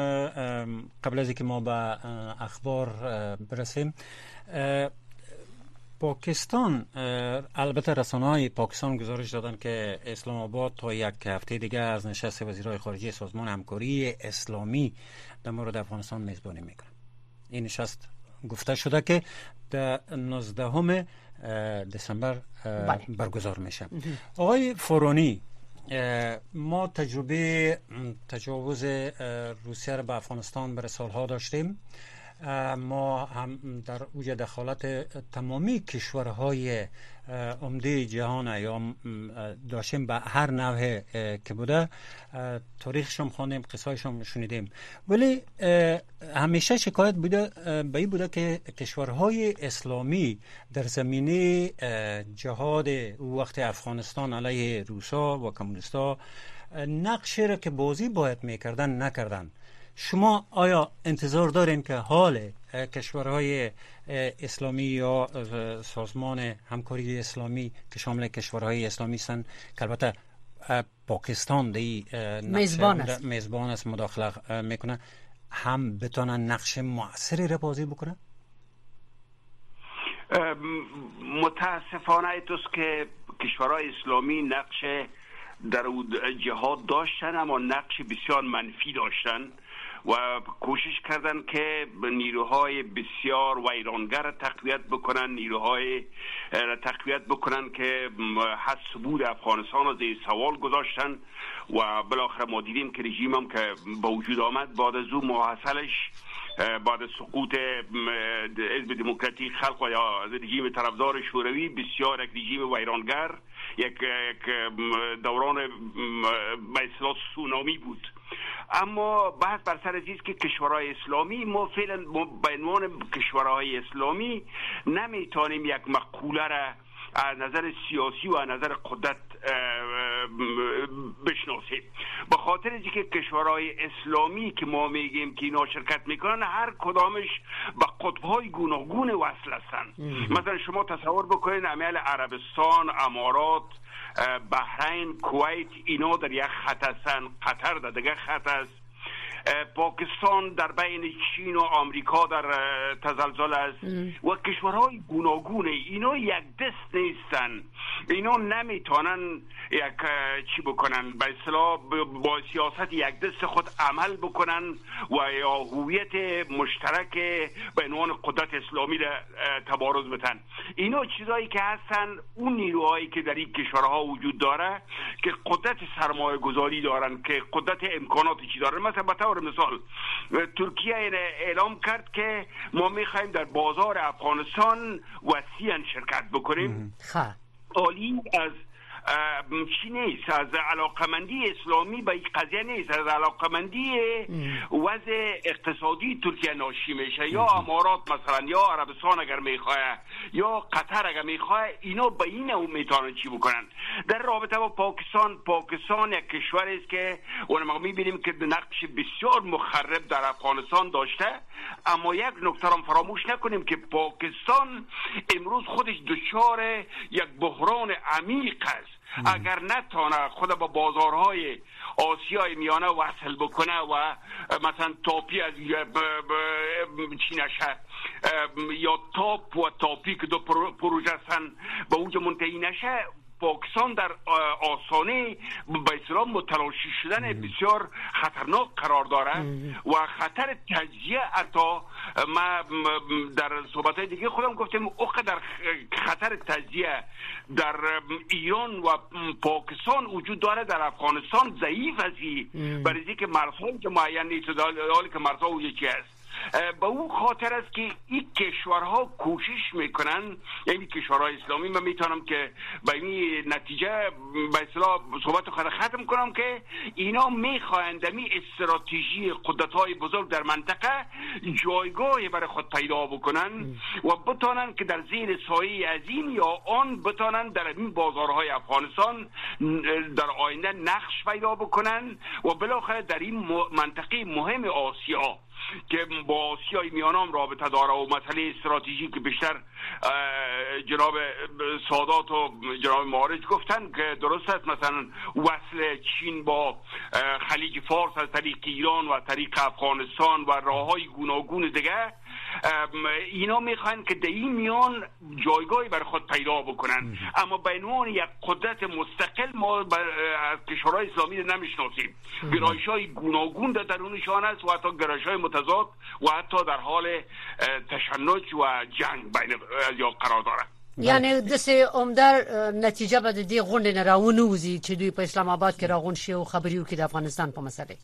قبل از اینکه ما به اخبار برسیم پاکستان البته رسانه‌های پاکستان گزارش دادن که اسلام آباد تا یک هفته دیگه از نشست وزیرای خارجه سازمان همکاری اسلامی در مورد افغانستان میزبانی میکنه. این نشست گفته شده که در نوزدهم دسامبر برگزار میشه. آقای فورانی ما تجربه تجاوز روسیه را به افغانستان برای سالها داشتیم. ما هم در اوج دخالت تمامی کشورهای عمده جهان یا داشتیم به هر نوع که بوده تاریخشون خواندیم قصه‌هاشون شنیدیم ولی همیشه شکایت بوده به این بوده که کشورهای اسلامی در زمینه جهاد وقت افغانستان علیه روسا و کمونیستا نقشی را که بازی باید میکردن نکردن. شما آیا انتظار دارین که حال کشورهای اسلامی یا سازمان همکاری اسلامی که شامل کشورهای اسلامی هستند که البته پاکستان دی میزبان است میزبان است مداخله میکنه هم بتونن نقش مؤثری را بازی بکنه؟ متاسفانه ایتوست که کشورهای اسلامی نقش در جهاد داشتن اما نقش بسیار منفی داشتن و کوشش کردن که نیروهای بسیار ویرانگر تقویت بکنن، نیروهای تقویت بکنن که حس بود افغانستان را زیر سوال گذاشتن و بالاخره ما دیدیم که رژیم هم که با وجود آمد بعد از اون محاصلش بعد از سقوط حزب دموکراتیک خلق و یا رژیم طرفدار شوروی بسیار یک رژیم ویرانگر، یک دوران به اصطلاح سونامی بود. اما بحث بر سر از که کشورهای اسلامی ما فعلا به عنوان کشورهای اسلامی نمیتونیم یک مقوله را از نظر سیاسی و از نظر قدرت بشناسیم، به خاطر اینکه کشورهای اسلامی که ما میگیم که اینا شرکت میکنن هر کدامش به قطبهای گوناگون وصل هستند. مثلا شما تصور بکنید امیال عربستان، امارات، بحرین، کویت اینا در یک خط هستن، قطر در دیگه خط است، پاکستان در بین چین و آمریکا در تزلزل است و کشورهای گوناگون اینا یک دست نیستن، اینا نمیتونن یک چی بکنن به اصطلاح با سیاست یک دست خود عمل بکنن و یا هویت مشترک به عنوان قدرت اسلامی را تبارز بدن. اینا چیزایی که هستن اون نیروهایی که در این کشورها وجود داره که قدرت سرمایه گذاری دارن، که قدرت امکاناتی چی دارن. مثلا به طور طور مثال ترکیه اعلام کرد که ما میخوایم در بازار افغانستان وسیعا شرکت بکنیم. عالی. از چی نیست، از علاقمندی اسلامی به این قضیه نیست، از علاقمندی وضع اقتصادی ترکیه ناشی میشه. یا امارات مثلا یا عربستان اگر میخواه یا قطر اگر میخواه، اینا به این نوع میتونن چی بکنن. در رابطه با پاکستان، پاکستان یک کشوری است که اون ما میبینیم که نقش بسیار مخرب در افغانستان داشته، اما یک نکته را فراموش نکنیم که پاکستان امروز خودش دچار یک بحران عمیق است. اگر نتونه خود با بازارهای آسیای میانه وصل بکنه و مثلا تاپی از چی نشه یا تاپ و تاپی که دو پروژه هستن به اونجا منتهی نشه، پاکستان در آسانه به اصطلاح متلاشی شدن بسیار خطرناک قرار داره و خطر تجزیه. حتی ما در صحبت‌های دیگه خودم گفتم اقدر خطر تجزیه در ایران و پاکستان وجود داره، در افغانستان ضعیف هستی برای اینکه مرزهای که معین نیست، در حالی که مرزها یکی است. به اون خاطر است که این کشورها کوشش میکنن، یعنی کشورهای اسلامی، من میتونم که به این نتیجه به اصطلاح صحبت خود ختم کنم که اینا میخواهند می استراتژی قدرت‌های بزرگ در منطقه جایگاهی برای خود پیدا بکنن و بتونن که در زیر سایه از این یا آن بتونن در این بازارهای افغانستان در آینده نقش پیدا بکنن و بالاخره در این منطقه مهم آسیا که با آسیای میانه رابطه داره و مسئله استراتژیک که بیشتر جناب سادات و جناب معارج گفتن که درست است، مثلا وصل چین با خلیج فارس از طریق ایران و طریق افغانستان و راههای گوناگون دیگه، اینا میخوان که در این میان جایگاهی برای خود پیدا بکنن. اما به عنوان یک قدرت مستقل ما از کشورهای اسلامی نمیشناسیم. گرایش‌های گوناگون در درونشان است و حتی گرایش‌های متضاد و حتی در حال تشنج و جنگ بین یا قرار دارد. یعنی دست عمدر نتیجه بده دی غونډ نه راونوزي چې دوی په اسلام آباد کې راغون شي او خبريو کې د افغانستان په مسله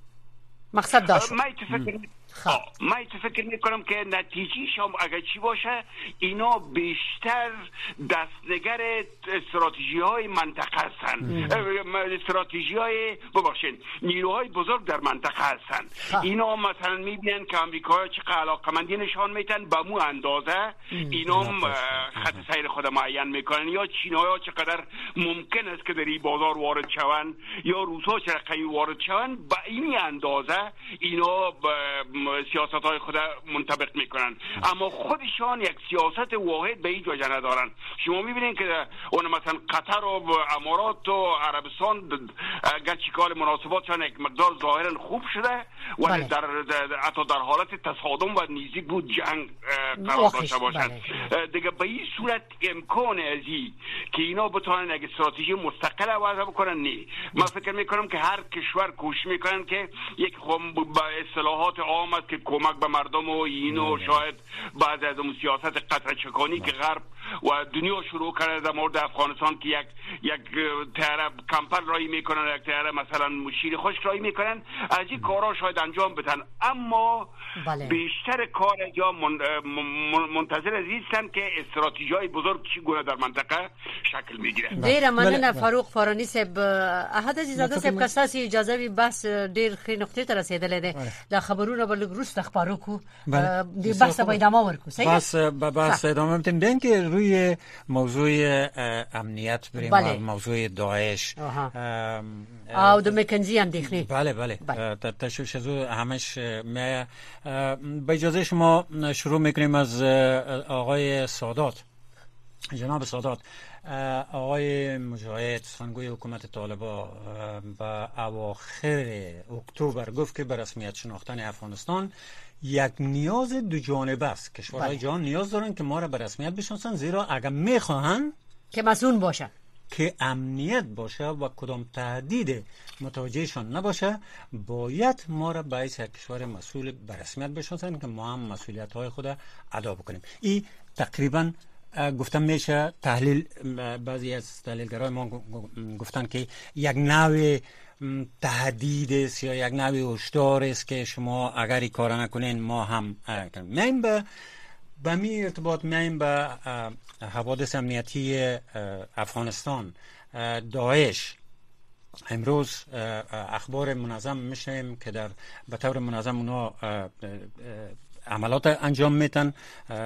مقصد داشت. ما اتفاق ما اتفاق میکنم که نتیجهش هم اگر چی باشه، اینا بیشتر دستنگر استراتژی های منطقه هستن، استراتژی های ببخشید نیروهای بزرگ در منطقه هستن. اینا مثلا میبینن که امریکا چقدر علاقمندی نشان میتن به مو اندازه اینا خط سیر خود معین میکنن، یا چینای‌ها چقدر ممکن است که در این بازار وارد شون یا روس‌ها چقدر وارد شون، به این اندازه اینا سیاست های خود منطبق میکنن. اما خودشان یک سیاست واحد به این جا ندارن. شما میبینید که اون مثلا قطر و امارات و عربستان گرچه کال مناسباتشان یک مقدار ظاهرا خوب شده ولی در حتی در حالت تصادم و نیزی بود جنگ قرار داشته باشند. دیگه به این صورت امکان ازی که اینا بتونن یک استراتژی مستقل وضع بکنن نه. من فکر میکنم که هر کشور کوشش میکنن که یک با اصطلاحات عام است که کمک به مردم و اینو شاید بعضی از اون سیاست قطر چکانی که غرب و دنیا شروع کرده در مورد افغانستان که یک یک تیاره کمپل رایی میکنن، یک تیاره مثلا شیر خشک رایی میکنن، از این کارا شاید انجام بدن. اما بله. بیشتر کار یا منتظر از هستن که استراتژی‌های بزرگ چگونه در منطقه شکل میگیره. ډیر مننه فاروق فارانی صاحب. احد عزیزاده صاحب کساسی اجازه وي بس ډیر خې نقطې ته رسیدلې ده. د خبرونو بل روس خبرو کو دی بحث به ادامه ورکو. بس بس ادامه میتیم دین که روی موضوع امنیت بریم و موضوع داعش او د مکنزی اندیخنی. بله بله تشویش از همش می با اجازه شما شروع میکنیم از آقای سادات. جناب سادات، آقای مجاهد سخنگوی حکومت طالبان با اواخر اکتبر گفت که به رسمیت شناختن افغانستان یک نیاز دو جانبه است. کشورهای جهان نیاز دارن که ما را به رسمیت بشناسن، زیرا اگر میخواهن که مسئول باشن، که امنیت باشه و کدام تهدید متوجهشان نباشه، باید ما را به حیث کشور مسئول به رسمیت بشناسن که ما هم مسئولیت های خود ادا بکنیم. این تقریبا گفتم میشه تحلیل، بعضی از تحلیلگرای ما گفتن که یک نوع تهدید است یا یک نوع هشدار است که شما اگر این کار نکنین ما هم میایم به به می ارتباط میایم به حوادث امنیتی افغانستان. داعش امروز اخبار منظم میشنیم که در به طور منظم اونا عملات انجام میتن،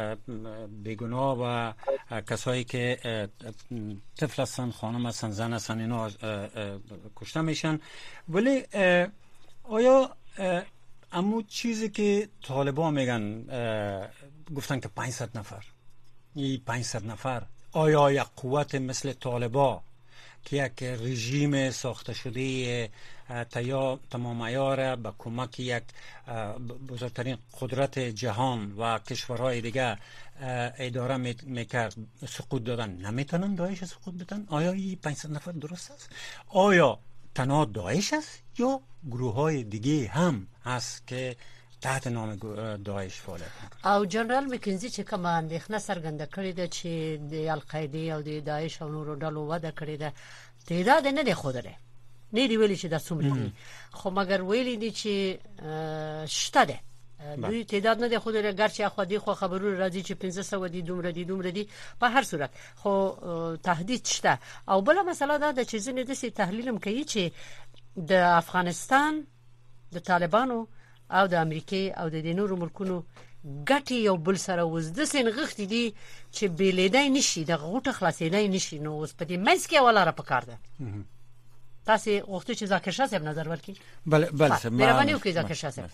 بیگناه و کسایی که طفل هستن، خانم هستن، زن هستن، اینا کشته میشن. ولی آیا امو چیزی که طالبان میگن، گفتن که پانصد نفر، این پانصد نفر آیا یک قوت مثل طالبان که یک رژیم ساخته شده تمام عیار به کمک یک بزرگترین قدرت جهان و کشورهای دیگه اداره میکرد سقوط دادن، نمیتونن داعش سقوط بدن؟ آیا این پانصد نفر درست است؟ آیا تنها داعش است یا گروه های دیگه هم هست که تحت نام داعش فعالیت میکنه؟ او جنرال مکنزی چې کوم اندېښنه څرګنده کړې ده چې د القاعده او د داعش او نورو ډلو وده کړې ده، تعداد نه دی خوده نه دی ویلي چې د څومره دي، خو مګر ویلي دي چې شته ده دوی تعداد نه دی خوده، ګرچې اخو دی خو خبرونه راځي چې پنځه سوه دي، دومره دي دومره دي. په هر صورت خو تهدید شته. او بل مسله دا د چې ځینې د سي تحلیلم کوي چې د افغانستان د طالبانو او د امریکای او د نورو ملکونو ګټي یو بل سره وزد سنغښتې دي چې بیلیدای نشي، د غوټه خلاصېدای نشي. نو اوس په دې منځ کې ولاره پکار ده. تاسو وخت چې ذاکر شاه صاحب نظر ورکړي؟ بله بله مهرباني وکړئ ذاکر شاه صاحب.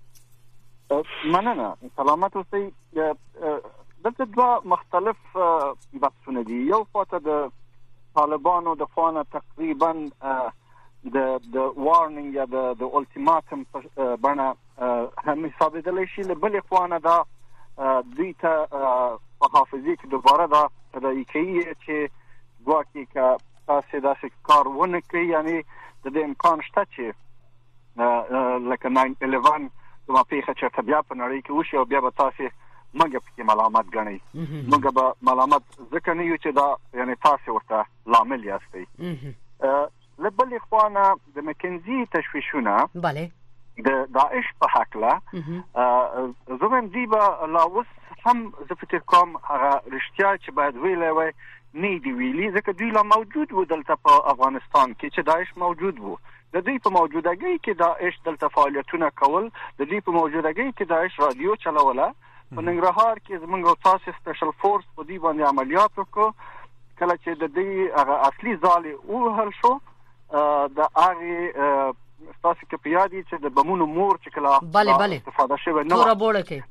مننه، سلامت اوسئ. دلته دوه مختلف بحثونه دي. یو خواته د طالبانو د خوا تقریبا د د وارنینګ یا د د الټیماټم بڼه هم ثابتېدلی شي، له بلې خوا نه دا دوی ته په حافظې کې دوباره دا تداعي کوي چې ګواکې که تاسې داسې کار ونه کړئ، یعنې د دې امکان شته چې لکه ناین الیون کومه پیښه چېرته بیا په نړۍ کې وشي او بیا به تاسې موږ پکې ملامت ګڼئ. موږ به ملامت ځکه نه یو چې دا یعنې تاسې ورته لامل یاستئ. له بلې خوا نه د مکنزي تشویشونه بله د داعش په هکله زه وایم دوی به لا اوس هم زه فکر کوم هغه رښتیا چې باید ویلی وی نه دي ویلي، ځکه دوی لا موجود و دلته په افغانستان کې چې داعش موجود و. د دوی په موجودګۍ کې داعش دلته فعالیتونه کول، د دوی په موجودګۍ کې داعش رادیو چلوله. په ننګرهار کې زموږ او تاسې سپیشل فورس په دوی باندې عملیات وکړو. کله چې د دوی هغه اصلي ځالې ووهل شو، د هغې ستاسې که په یاد وي چې د بمونو مور چې کله بله بله استفاده شوې نه توره بوړه کې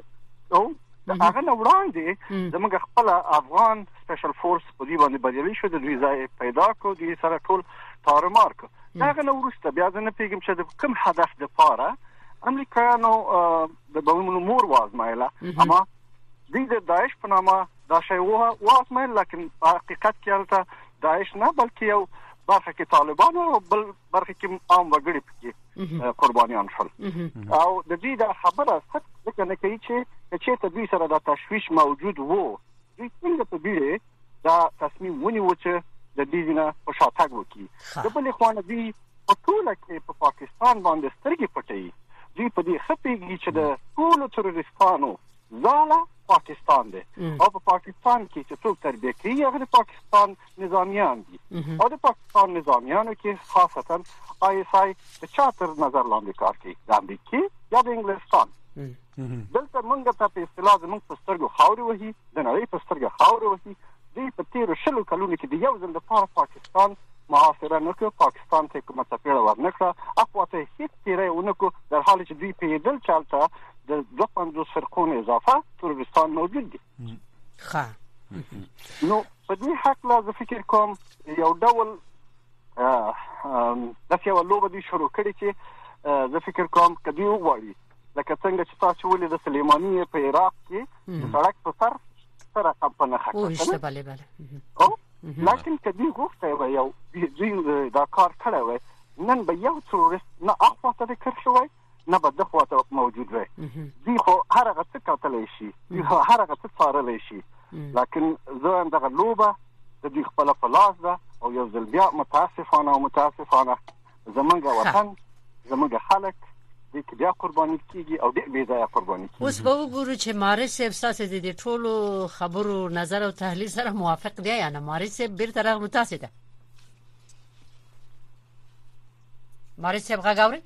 د هغه نه وړاندې زموږ خپله افغان سپیشل فورس په دوی باندې بریالي شو، د دوی ځای پیدا کړو، دوی سره ټول تارمار کړو. د هغه نه وروسته بیا زه نه پوهېږم چې د کوم هدف دپاره امریکایانو د بمونو مور وازمایله، اما دوی د داعش په نامه دا شی وازمایل، لیکن په حقیقت کې هلته داعش نه بلکې یو برخه کې طالبان او بل برخه کې عام وګړي پکې قربانیان شول. او د دې د خبره څه نه کوي چې چې ته دوی سره د تشویش موجود وو، دوی څنګه په بیره دا تصمیم ونیو چې د دې نه په شاتګ وکړي. د بلې خوا نه دوی په ټوله کې په پاکستان باندې سترګې پټوي. دوی په دې ښه پوهېږي چې د ټولو تروریستانو ځاله پاکستان دی، او په پاکستان کې چې څوک تربیه کوي هغه د پاکستان نظامیان دي، او د پاکستان نظامیانو کې خاصتا آی اس آی د چا تر نظر لاندې کار کوي، د امریکې یا د انګلستان. دلته موږ ته په اصطلاح زموږ په سترګو خاورې وهي، د نړۍ په سترګه خاورې وهي. دوی په تېرو شلو کلونو کې د یو ځل دپاره پاکستان محاصره نه کړه، پاکستان ته کومه څپېړه ورنه کړه، اخوا ته هېڅ تېری ونه کړو، در حال چې دوی پوهېدل چې هلته د دوه پنځوس فرقو نه اضافه تروریستان موجود دي. ښه نو په دې هکله زه فکر کوم یو ډول داسې یوه لوبه دوی شروع کړې چې زه فکر کوم که دوی وغواړي لکه څنګه چې تاسو ولې د سلیماني په عراق کې د سړک په سر سره په نښه کړه، بله بله لیکن که دوی غوښتی وی یو دوی دا کار کړی وی، نن به یو تروریست نه اخوا ته د کر شوی نه به ده خوا ته موجود وی. دوی خو هر هغه څه کتلی شي هر هغه څه څارلی شي لکن زه همدغه لوبه د دوی خپله په لاس ده او یو ځل بیا متاسفانه او متاسفانه زمونږ وطن زمونږ خلک دې کې بیا قرباني کېږي او ډېر بې ځایه قرباني کېږي. اوس به وګورو چې ماري صاحب ستاسو د دې ټولو خبرو نظر او تحلیل سره موافق دی یا نه. ماري صاحب بیرته راغلو تاسو ته. ماري صاحب غاګاوري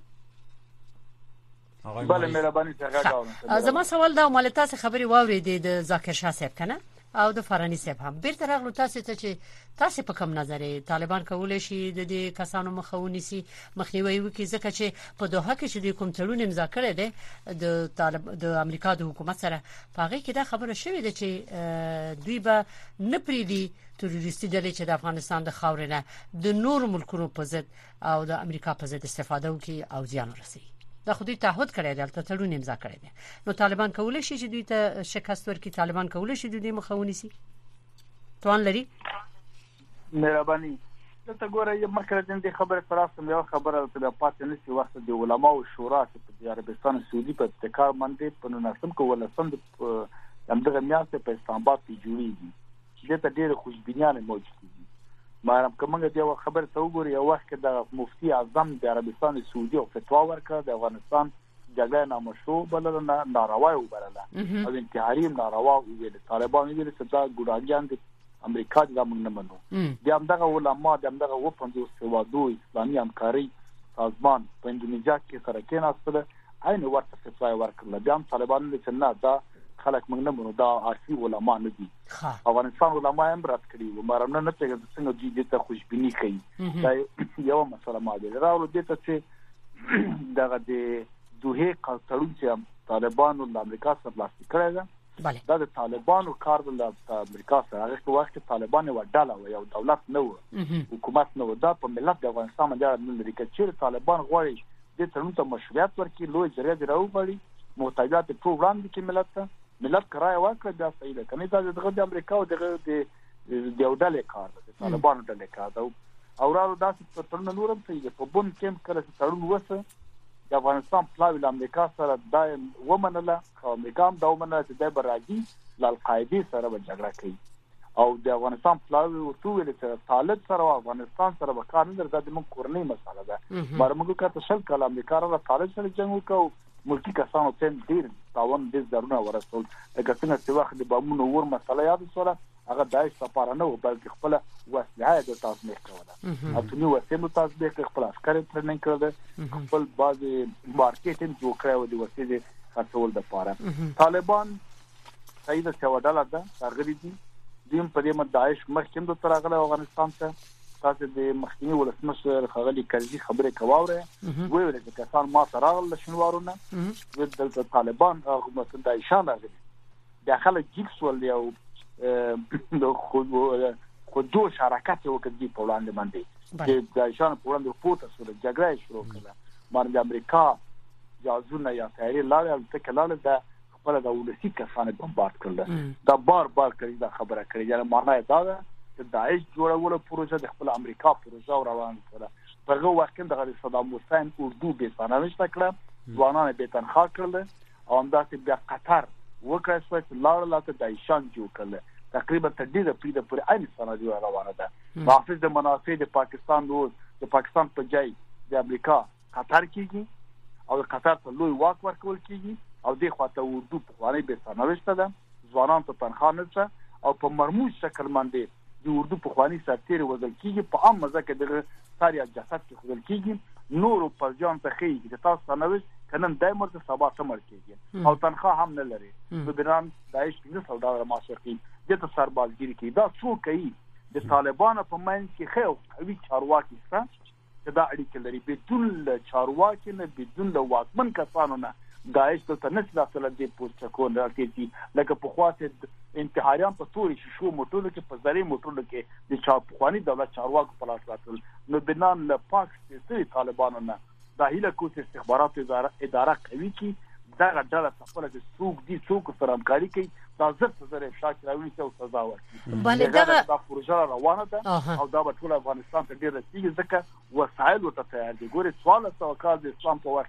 بله مهرباني څنګه غاګاورم. زما سوال دا مال تاسو خبري واورېدې د ذاکر شاه صاحب کنه او د فرانی صاحب هم بیرته راغلو تاسو ته چې تاسو په کوم نظر طالبان کولای شي د دې کسانو مخاوني سي مخنیوي وکړي ځکه چې په دوحه کې چې د کوم تړون امضا کړی دی د طالب د امریکا د حکومت سره پاغي کې دا خبره شوې ده چې دوی به نه پریدي تروریستي ډلې چې د افغانستان د خاورې نه د نور ملکونو په ضد او د امریکا په ضد استفاده وکړي او زیان ورسوي. دا خو دوی تعهد کړی دی تل تړون امضا کړی دی. نو طالبان کولای شي چې دوی ته شکست ورکړي. طالبان کولای شي دوی مخاوني سي توان لري. مهرباني دلته ګوره یو مخکې د خبره تراسم یو خبره ته پاتې نشي وخت د علماو شورا چې په عربستان سعودي په ابتکار باندې په ناسم کول سم د همدغه میاشتې په استانبول کې جوړیږي. دلته ډېر خوشبینانه موجود دي. مارم کومه د یو خبر ته وګوري یو وخت د مفتی اعظم د عربستان سعودي او فتوا ورکړه د افغانستان جګړه نامشروع بلله ناروا وبلله او انتحاري ناروا ویل طالبان ویل چې دا ګډاګیان د امریکا د موږ نه منو. د همدغه علما د همدغه و پنځوس سوادو اسلامي همکاري سازمان په اندونیزیا کې سره کېناستل عین ورته فتوا ورکړه. بیا هم طالبان چې نه دا خلک موږ نه منو دا عارفي علما نه دي. افغانستان علما هم رات کړي و مرام نه ته څنګه دې ته خوشبینی کوي. دا یو مسله ما ده راو دې ته چې دغه د دوه قطرون چې طالبان او امریکا سره لاس کړی ده دا د طالبانو کار د امریکا سره هغه وخت طالبان و ډاله و یو دولت نه و حکومت نه و دا په ملت د افغانستان باندې نه لري چې طالبان غواړي د تړون ته مشروعیت ورکړي لوی جریده راوړي محتاجات ټول وړاندې کې ملت ته ملت کرای واکړه دا صحیح ده کني دا د امریکا او د د یو ډلې کار ده طالبانو ډلې کار ده او راو داسې په تړون نورم ته په بون کې کله چې تړون وسه د افغانستان پلاوی د امریکا سره دایم ومنله او امریکا هم دا ومنله چې د براجي لالقاعده سره به جګړه کوي او د افغانستان پلاوی ورته ویل چې طالب سره او افغانستان سره به کار نه درځي د موږ کورنۍ مسله ده مرموږ کته شل کله امریکا را طالب سره جنگ وکاو ملکی کسانو ته ډیر تاوان د زرونه ورسول لکه څنګه چې وخت د بامونو ور مسله یاد سره هغه دایښ لپاره نه و بلکې خپل وسله د تاسمیه کوله او تنو وسیله تاسمیه خپل عسکر ترننګ کړل خپل بعضي مارکیټینګ جوړ کړو د وسیله خرڅول لپاره. طالبان سیده سواداله ده هغه دي دیم په دې مدایش مخکې د ترغله افغانستان ته تاسو د مخکنی ولسمشر خغلی کرزي خبره کوي ویل چې کسان ما ترغله شنوارونه د طالبان حکومت د ایشان راغلي داخله جیکس ول یو د خود خودجوش حرکت وکړي په وړاندې باندې چې د ایشان په وړاندې پورته سره جګړه شروع کړه. باندې امریکا جازونه یا تیاری لاله او تکلاله د خپل د ولسی کسانه بمبارد کړل دا بار بار کړي دا خبره کړي یعنی معنی دا ده چې داعش جوړولو پروژه د خپل امریکا پروژه روان کړه. پرغه وخت د صدام حسین اردو به سانويش کړه ځوانان به تنخوا کړل او همداسې بیا قطر وکړه چې لاړ لاته د ایشان جوړ کړل تقریبا تدید پیدا پر عین سناریو روانه ده. حافظ د منافع د پاکستان روز د پاکستان په ځای د امریکا قطر کېږي او قطر ته لوی واک ورکول کېږي او د خواته اردو په خواني به سنويشت ده ځوانان ته تنخوا نه او په مرموز شکل باندې د اردو په خواني سرتیر وزل کېږي په عام مزه کې د ساري جسد کې خدل کېږي نور پر ځان ته خېږي د تاسو سنويش کنن دایمر ته سبا سمر کېږي او تنخوا هم نه لري په بیران دایښ کې څو ډول معاشرتي د سربازګری کې دا څو کوي د طالبانو په منځ کې خو قوي چارواکي څه چې دا اړیکه لري بدون چارواکي نه بدون د واکمن کسانو نه داعش ته نسل اصل د پوسټ کول راځي لکه په خواته انتحاریان په توري شو موټرو کې په ځری موټرو کې د چاپخواني دولت چارواکو په لاس راتل نو بنان له پاک سي طالبانو نه د هیله کوڅ استخبارات اداره اداره کوي کی دا ډله خپل د سوق دي سوق سره همکاري کوي دا زړه زره شاک راوي چې او سزا ورکړي بلې دا پروژه روانه ده او دا به ټول افغانستان ته ډیر رسیږي ځکه وسایل ورته تیار دي ګوري سوال او کال د اسلام په وخت کې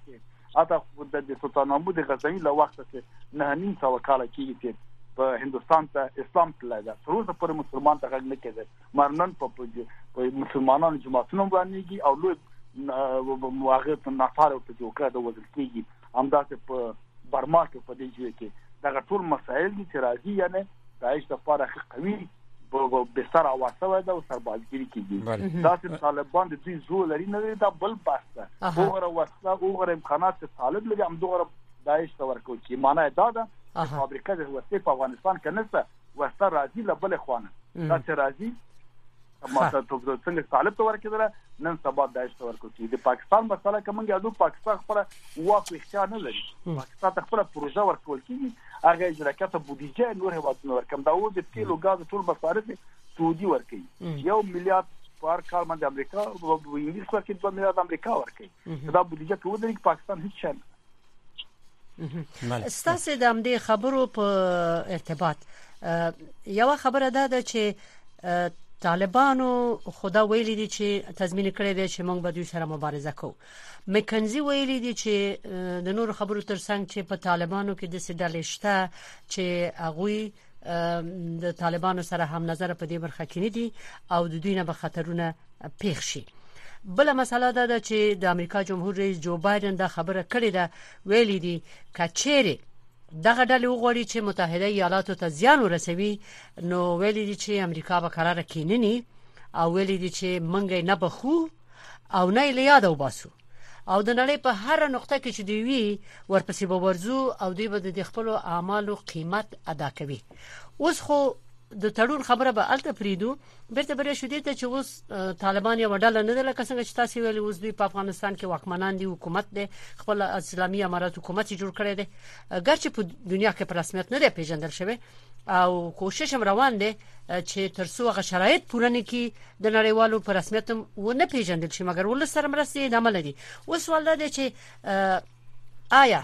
اته د سلطان محمود غزنوي له وخت څخه نه نیم سو کال کېږي چې په هندستان ته اسلام تللی ده، تر اوسه پورې مسلمان ته غږ نه کېده. مرنن په مسلمانانو جماعتونو باندې او لوی هغه نفر په جوکه د وزل کېږي. همداسې په برما کې په دې ځای کې دغه ټول مسایل دي چې راځي، یعنی داعش لپاره قوي بستر اواسه ده او سربازګری کېږي. دا چې طالبان د دوی زور لري نه دا بل بحث ده. وګوره وسله وګوره امکانات چې طالب لري همدغه داعش ته ورکوي چې معنی دا ده فابریکه د وسلې په افغانستان کې نشته، وسله راځي له بلې خوانه. دا چې راځي ماته ته څنګه طالب ته ورکېدله نن سبا داعش ته ورکوي. د پاکستان مسله کومه یادو پاکستان خپل واک اختیار نه لري، پاکستان خپل پروژه ورکول کیږي، هغه اجرا کوي بودیجه نور هیوادونه ورکم. دا و د تیلو غاز ټول مصارف سعودي ورکوي، یو میلیارډ پر کال باندې امریکا او انګلیس ورکوي، دوه میلیارډ امریکا ورکوي. دا بودیجه ته ودرېږي پاکستان هیڅ شي. ستاسو د همدې خبرو په ارتباط یو خبره ده چې طالبانو خدا ویلي دي چې تضمین کړی دی چې موږ به دوی سره مبارزه کوو. مکنزي ویلي دي چې د نور خبرو ترڅنګ چې په طالبانو کې د سیدل شته چې هغه د طالبانو سره هم نظر په دې برخه کې نه دي او د دوی نه به خطرونه پیښ شي. بل مسله ده چې د امریکا جمهور رئیس جو بایدن دا خبره کړې ده، ویلي دي کچېره دغه ډلې وغواړي چې متحده ایالاتو ته زیان ورسوي نو ویلي دي چې امریکا به قرار کیننی او ویلي دي چې منګې نه بخو او نه له یاد وباسو او د نړۍ په هر نقطه کې چې دی وی ورپسې به ورزو او دوی به د خپل اعمالو قیمت ادا کوي. اوس خو د تړون خبره به الته پریدو بیرته بری شو دي ته چې اوس طالبان یو ډله نه ده لکه څنګه چې تاسو ویلي اوس دوی په افغانستان کې واکمنان دي، حکومت دی، خپل اسلامي امارات حکومت جوړ کړی دی، ګرچې په دنیا کې په رسمیت نه دی پیژندل شوی او کوشش هم روان دی چې ترڅو هغه شرایط پوره نه کړي د نړیوالو په رسمیت و نه پیژندل شي، مګر ول سره مرسته د عمل دي. اوس ولدا دی چې آیا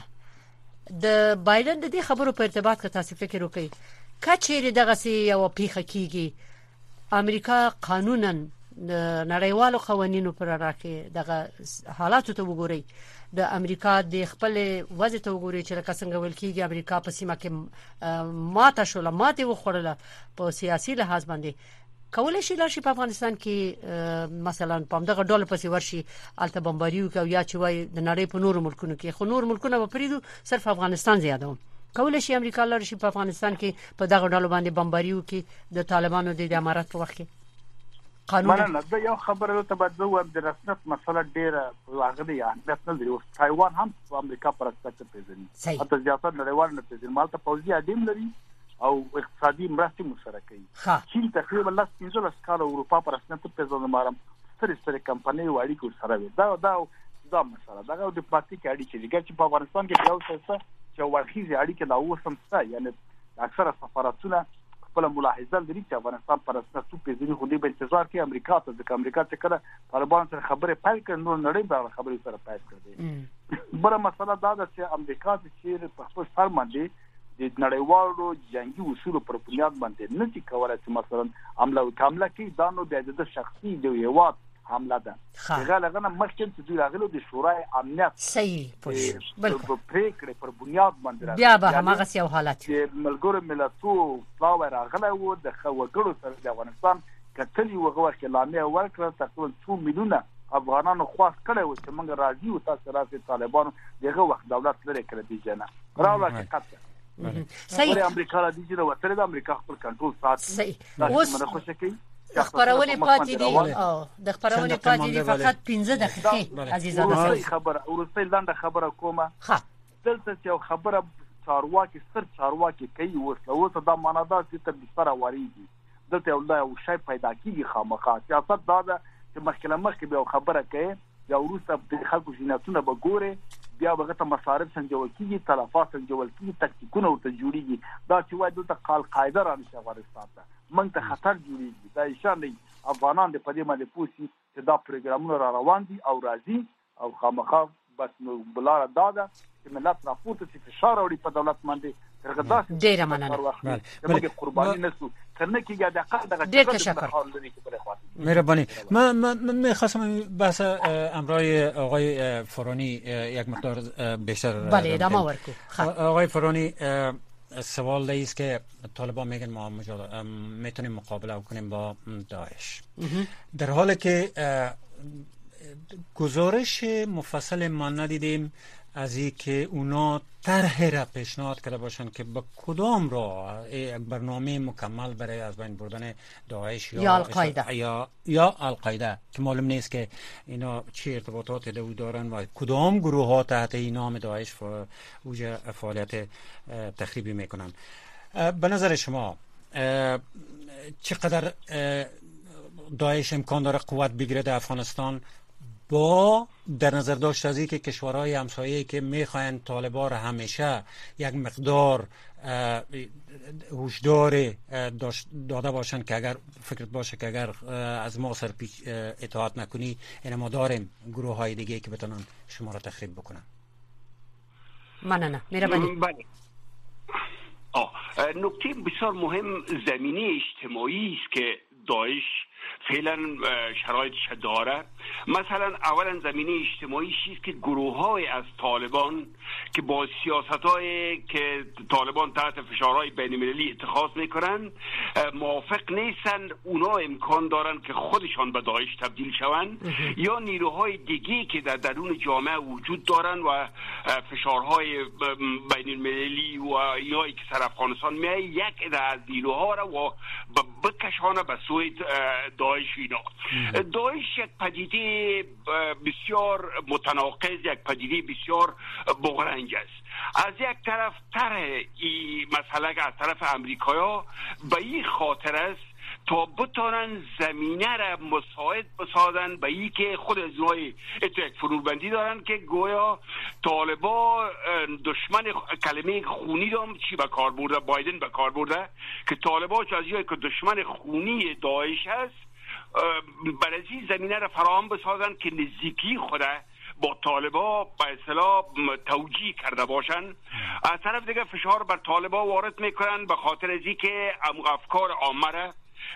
د بایدن د دې خبرو په ارتباط کې تاسو فکر وکړئ کچېره دغه سي یو پیخه کیږي امریکا قانونا نړیوالو قوانینو پر راکې دغه حالاتو ته وګورئ، د امریکا د خپل وضع ته وګورئ چې لکه څنګه ویل کیږي امریکا په سیمه کې ماته شول ماته وخوړله په سیاسي لحاظ باندې کولای شي لاشي په افغانستان کې مثلا په دغه ډول پسې ورشي الته بمباریو کوي یا چې وای د نړۍ په نورو ملکونو کې، خو نور ملکونه به پریدو صرف افغانستان زیاده کولای شي امریکا لار شي په افغانستان کې په دغه ډول باندې بمباریو کې د طالبانو د امارات په وخت کې قانون نه نه یو خبره ته بعد زه د رسمیت مسله ډیره هغه دی اهمیت نه لري. تایوان هم په امریکا پر اساس پیژني، حتی زیاتره نړیوال نه پیژني، مالته پوځي اډیم لري او اقتصادي مرستې مسره کوي. چین تقریبا لاس پنځه کال اروپا پر اساس پیژني، مارم ستر ستر کمپنۍ واړي کو سره وي. دا دا دا مسله دا د پاتې کې اړیکې دي چې په افغانستان کې یو څه چې ورخیزه اړیکې لا اوسم څه، یعنی اکثره سفارتونه خپل ملاحظه لري چې افغانستان پر اساس پیژني، خو دې په انتظار کې امریکا ته د امریکا چې کله طالبان سره خبرې پیل کړي نو نړۍ به خبرې سره پیل کړي. بل مسله دا ده چې امریکا چې په خپل سر باندې د نړیوالو جنگي اصول پر بنیاد باندې نه چې کولای چې مثلا عمله وکامله کوي، دا نو د شخصي دی یو حمله ده. هغه لغنه مخکې چې دوی راغلو د شورای امنیت صحیح پوښ بل پریکړه پر بنیاد باندې بیا به همغه یو حالت چې ملګرو ملتونو پلاو راغله و د خوګړو سره د افغانستان کتلی وغوښ اعلامیه ورکړه تقریبا څو میلیونه افغانانو خواست کړي و چې موږ راځي او تاسو راځي طالبانو دغه وخت دولت لري کړی دی جنا راولا حقیقت صحیح. امریکا را دي چې وتر د امریکا خپل کنټرول ساتي اوس موږ خوشی کوي خبرونه پاتې دي او د خبرونه پاتې دي فقط پنځه دقیقې عزیزانو. خبره ورسته لاندې خبره کومه ها دلته چې خبره چارواکي سر چارواکي کوي اوس اوس دا معنا ده چې تر بستر وریږي دلته یو شی پیدا کیږي خامخا سیاست دا ده چې مخکله مخکې به خبره کوي یا ورسته د خلکو جناتونه به ګوره بیا به ته مصارف سنجول کیږي تلفات سنجول کیږي تکتیکونه ورته جوړیږي دا چې وای دلته قال قاعده را نشه افغانستان ته موږ ته خطر جوړیږي دا اشاره افغانان د پدې باندې پوسی چې دا پروګرامونه را روان دي او راځي او خامخا بس نو بلاره داده چې ملت راپورته چې فشار وړي په دولت باندې ترغدا ډیره مننه موږ قرباني نسو کنه که یا دقیقاً در ډیر تشکر. مهربانی. من من می‌خواستم بحث امرای آقای فرانی یک مقدار بیشتر بله ادامه ورکو. آقای فرانی سوال است که طالبان میگن ما میتونیم مقابله کنیم با داعش، در حالی که گزارش مفصل ما ندیدیم از این که اونا طرح را پیشنهاد کرده باشن که با کدام راه یک برنامه مکمل برای از بین بردن داعش یا القاعده یا یا القاعده که معلوم نیست که اینا چه ارتباطات دو دارن و کدام گروه ها تحت این نام داعش اوج فعالیت تخریبی میکنن. به نظر شما چقدر داعش امکان داره قوت بگیره در افغانستان با در نظر داشت از این که کشورهای همسایه‌ای که میخواین طالبان را همیشه یک مقدار هوشدار داده باشن که اگر فکرت باشه که اگر از ما سر پیچ اطاعت نکنی این ما داریم گروه های دیگه که بتونن شما را تخریب بکنن. من نه میره بانی. بله. نکته بسیار مهم زمینه اجتماعی است که داعش فعلا شرایطش داره. مثلا اولا زمینه اجتماعی چیست که گروه های از طالبان که با سیاست های که طالبان تحت فشارهای بین المللی اتخاذ میکنن موافق نیستن، اونا امکان دارن که خودشان به داعش تبدیل شوند یا نیروهای دیگی که در درون جامعه وجود دارن و فشارهای بین المللی و اینایی که سر افغانستان میای یک عده از نیروها را و بکشانه به سوی داعش. اینا داعش یک پدیده بسیار متناقض، یک پدیده بسیار بغرنج است. از یک طرف طرح این مسئله از طرف امریکایا به این خاطر است تا بتونن زمینه را مساعد بسازن به این که خود از نوعی اتو یک فروبندی دارن که گویا طالبا دشمن کلمه خونی دارم چی به کار برده، بایدن به کار برده که طالبا از که دشمن خونی داعش هست برای زمینه را فراهم بسازن که نزدیکی خوده با طالبا به اصطلاح توجیه کرده باشن. از طرف دیگه فشار بر طالبا وارد میکنن به خاطر از اینکه افکار عامه را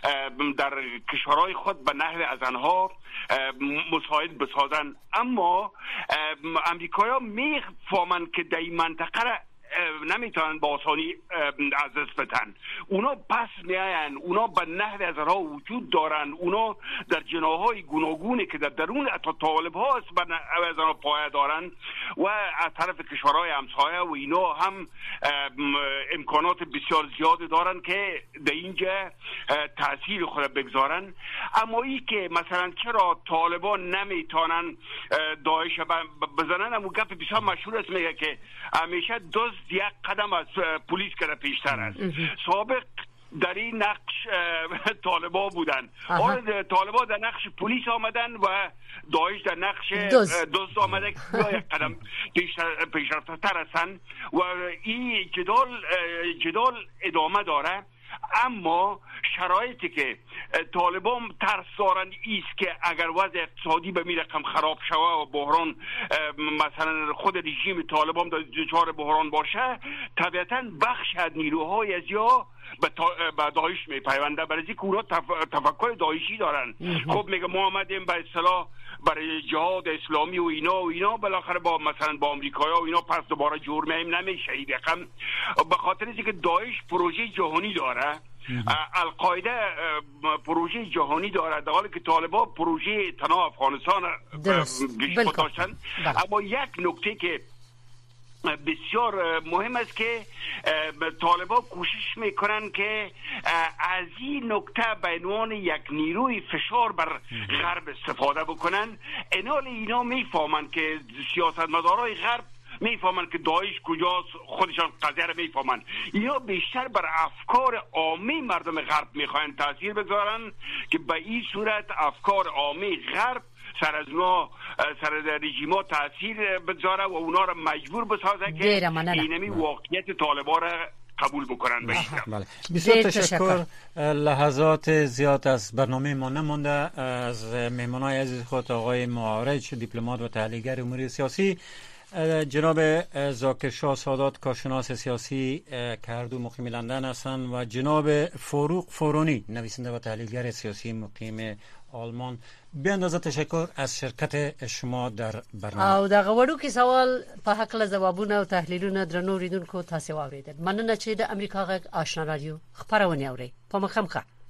در کشورهای خود به نحو از آنها مساعد بسازن. اما امریکایی‌ها میفهمن که در این منطقه را نمیتونن با آسانی از دست بدن. اونا پس میاین، اونا به نحو از آنها وجود دارن، اونا در جناحهای گوناگونی که در درون اتا طالب ها است به نحو از آنها پایه دارن و از طرف کشورهای همسایه و اینا هم امکانات بسیار زیاد دارن که در اینجا تاثیر خود بگذارن. اما ای که مثلا چرا طالبان نمیتونن داعش بزنن، همون گپ بسیار مشهور است، میگه که همیشه دوست یک قدم از پلیس کرده پیشتر است. سابق در این نقش طالبا بودن، آن طالبا در نقش پلیس آمدن و داعش در نقش دوست آمده که یک قدم پیشرفته تر هستند و این جدال جدال ادامه داره. اما شرایطی که طالبان ترس دارن ایست که اگر وضع اقتصادی به می رقم خراب شوه و بحران مثلا خود رژیم طالبان دچار بحران باشه، طبیعتا بخش از نیروهای از یا به داعش می پیونده، برای اینکه اونا تفکر داعشی دارن. خب میگه ما آمدیم به اصطلاح برای جهاد اسلامی و اینا و اینا، بالاخره با مثلا با آمریکایا و اینا پس دوباره جور میم نمیشه. این رقم به خاطر اینکه داعش پروژه جهانی داره، القاعده پروژه جهانی داره، در حالی که طالبان پروژه تنها افغانستان پیش داشتن. اما یک نکته که بسیار مهم است که طالبان کوشش میکنن که از این نکته به عنوان یک نیروی فشار بر غرب استفاده بکنن. انال اینا میفهمن که سیاستمدارای غرب میفهمن که داعش کجاست، خودشان قضیه رو میفهمن. اینا بیشتر بر افکار عامی مردم غرب میخواین تاثیر بذارن که به این صورت افکار عامی غرب سر از ما سر رژیما تاثیر بذاره و اونا رو مجبور بسازه که اینمی واقعیت طالبان را قبول بکنن. بله. بسیار تشکر. لحظات زیاد از برنامه ما نمانده. از مهمانای عزیز خود آقای معارج، دیپلمات و تحلیلگر امور سیاسی، جناب زاکر شاه سادات کارشناس سیاسی که هر دو مقیم لندن هستند و جناب فاروق فورانی نویسنده و تحلیلگر سیاسی مقیم آلمان، به اندازه تشکر از شرکت شما در برنامه. او دا غوړو کې سوال په حق له جوابونه او تحلیلونه درنو ریدونکو تاسو واوریدل. مننه چې د امریکا غږ آشنا رادیو خبرونه اوري. په مخمخه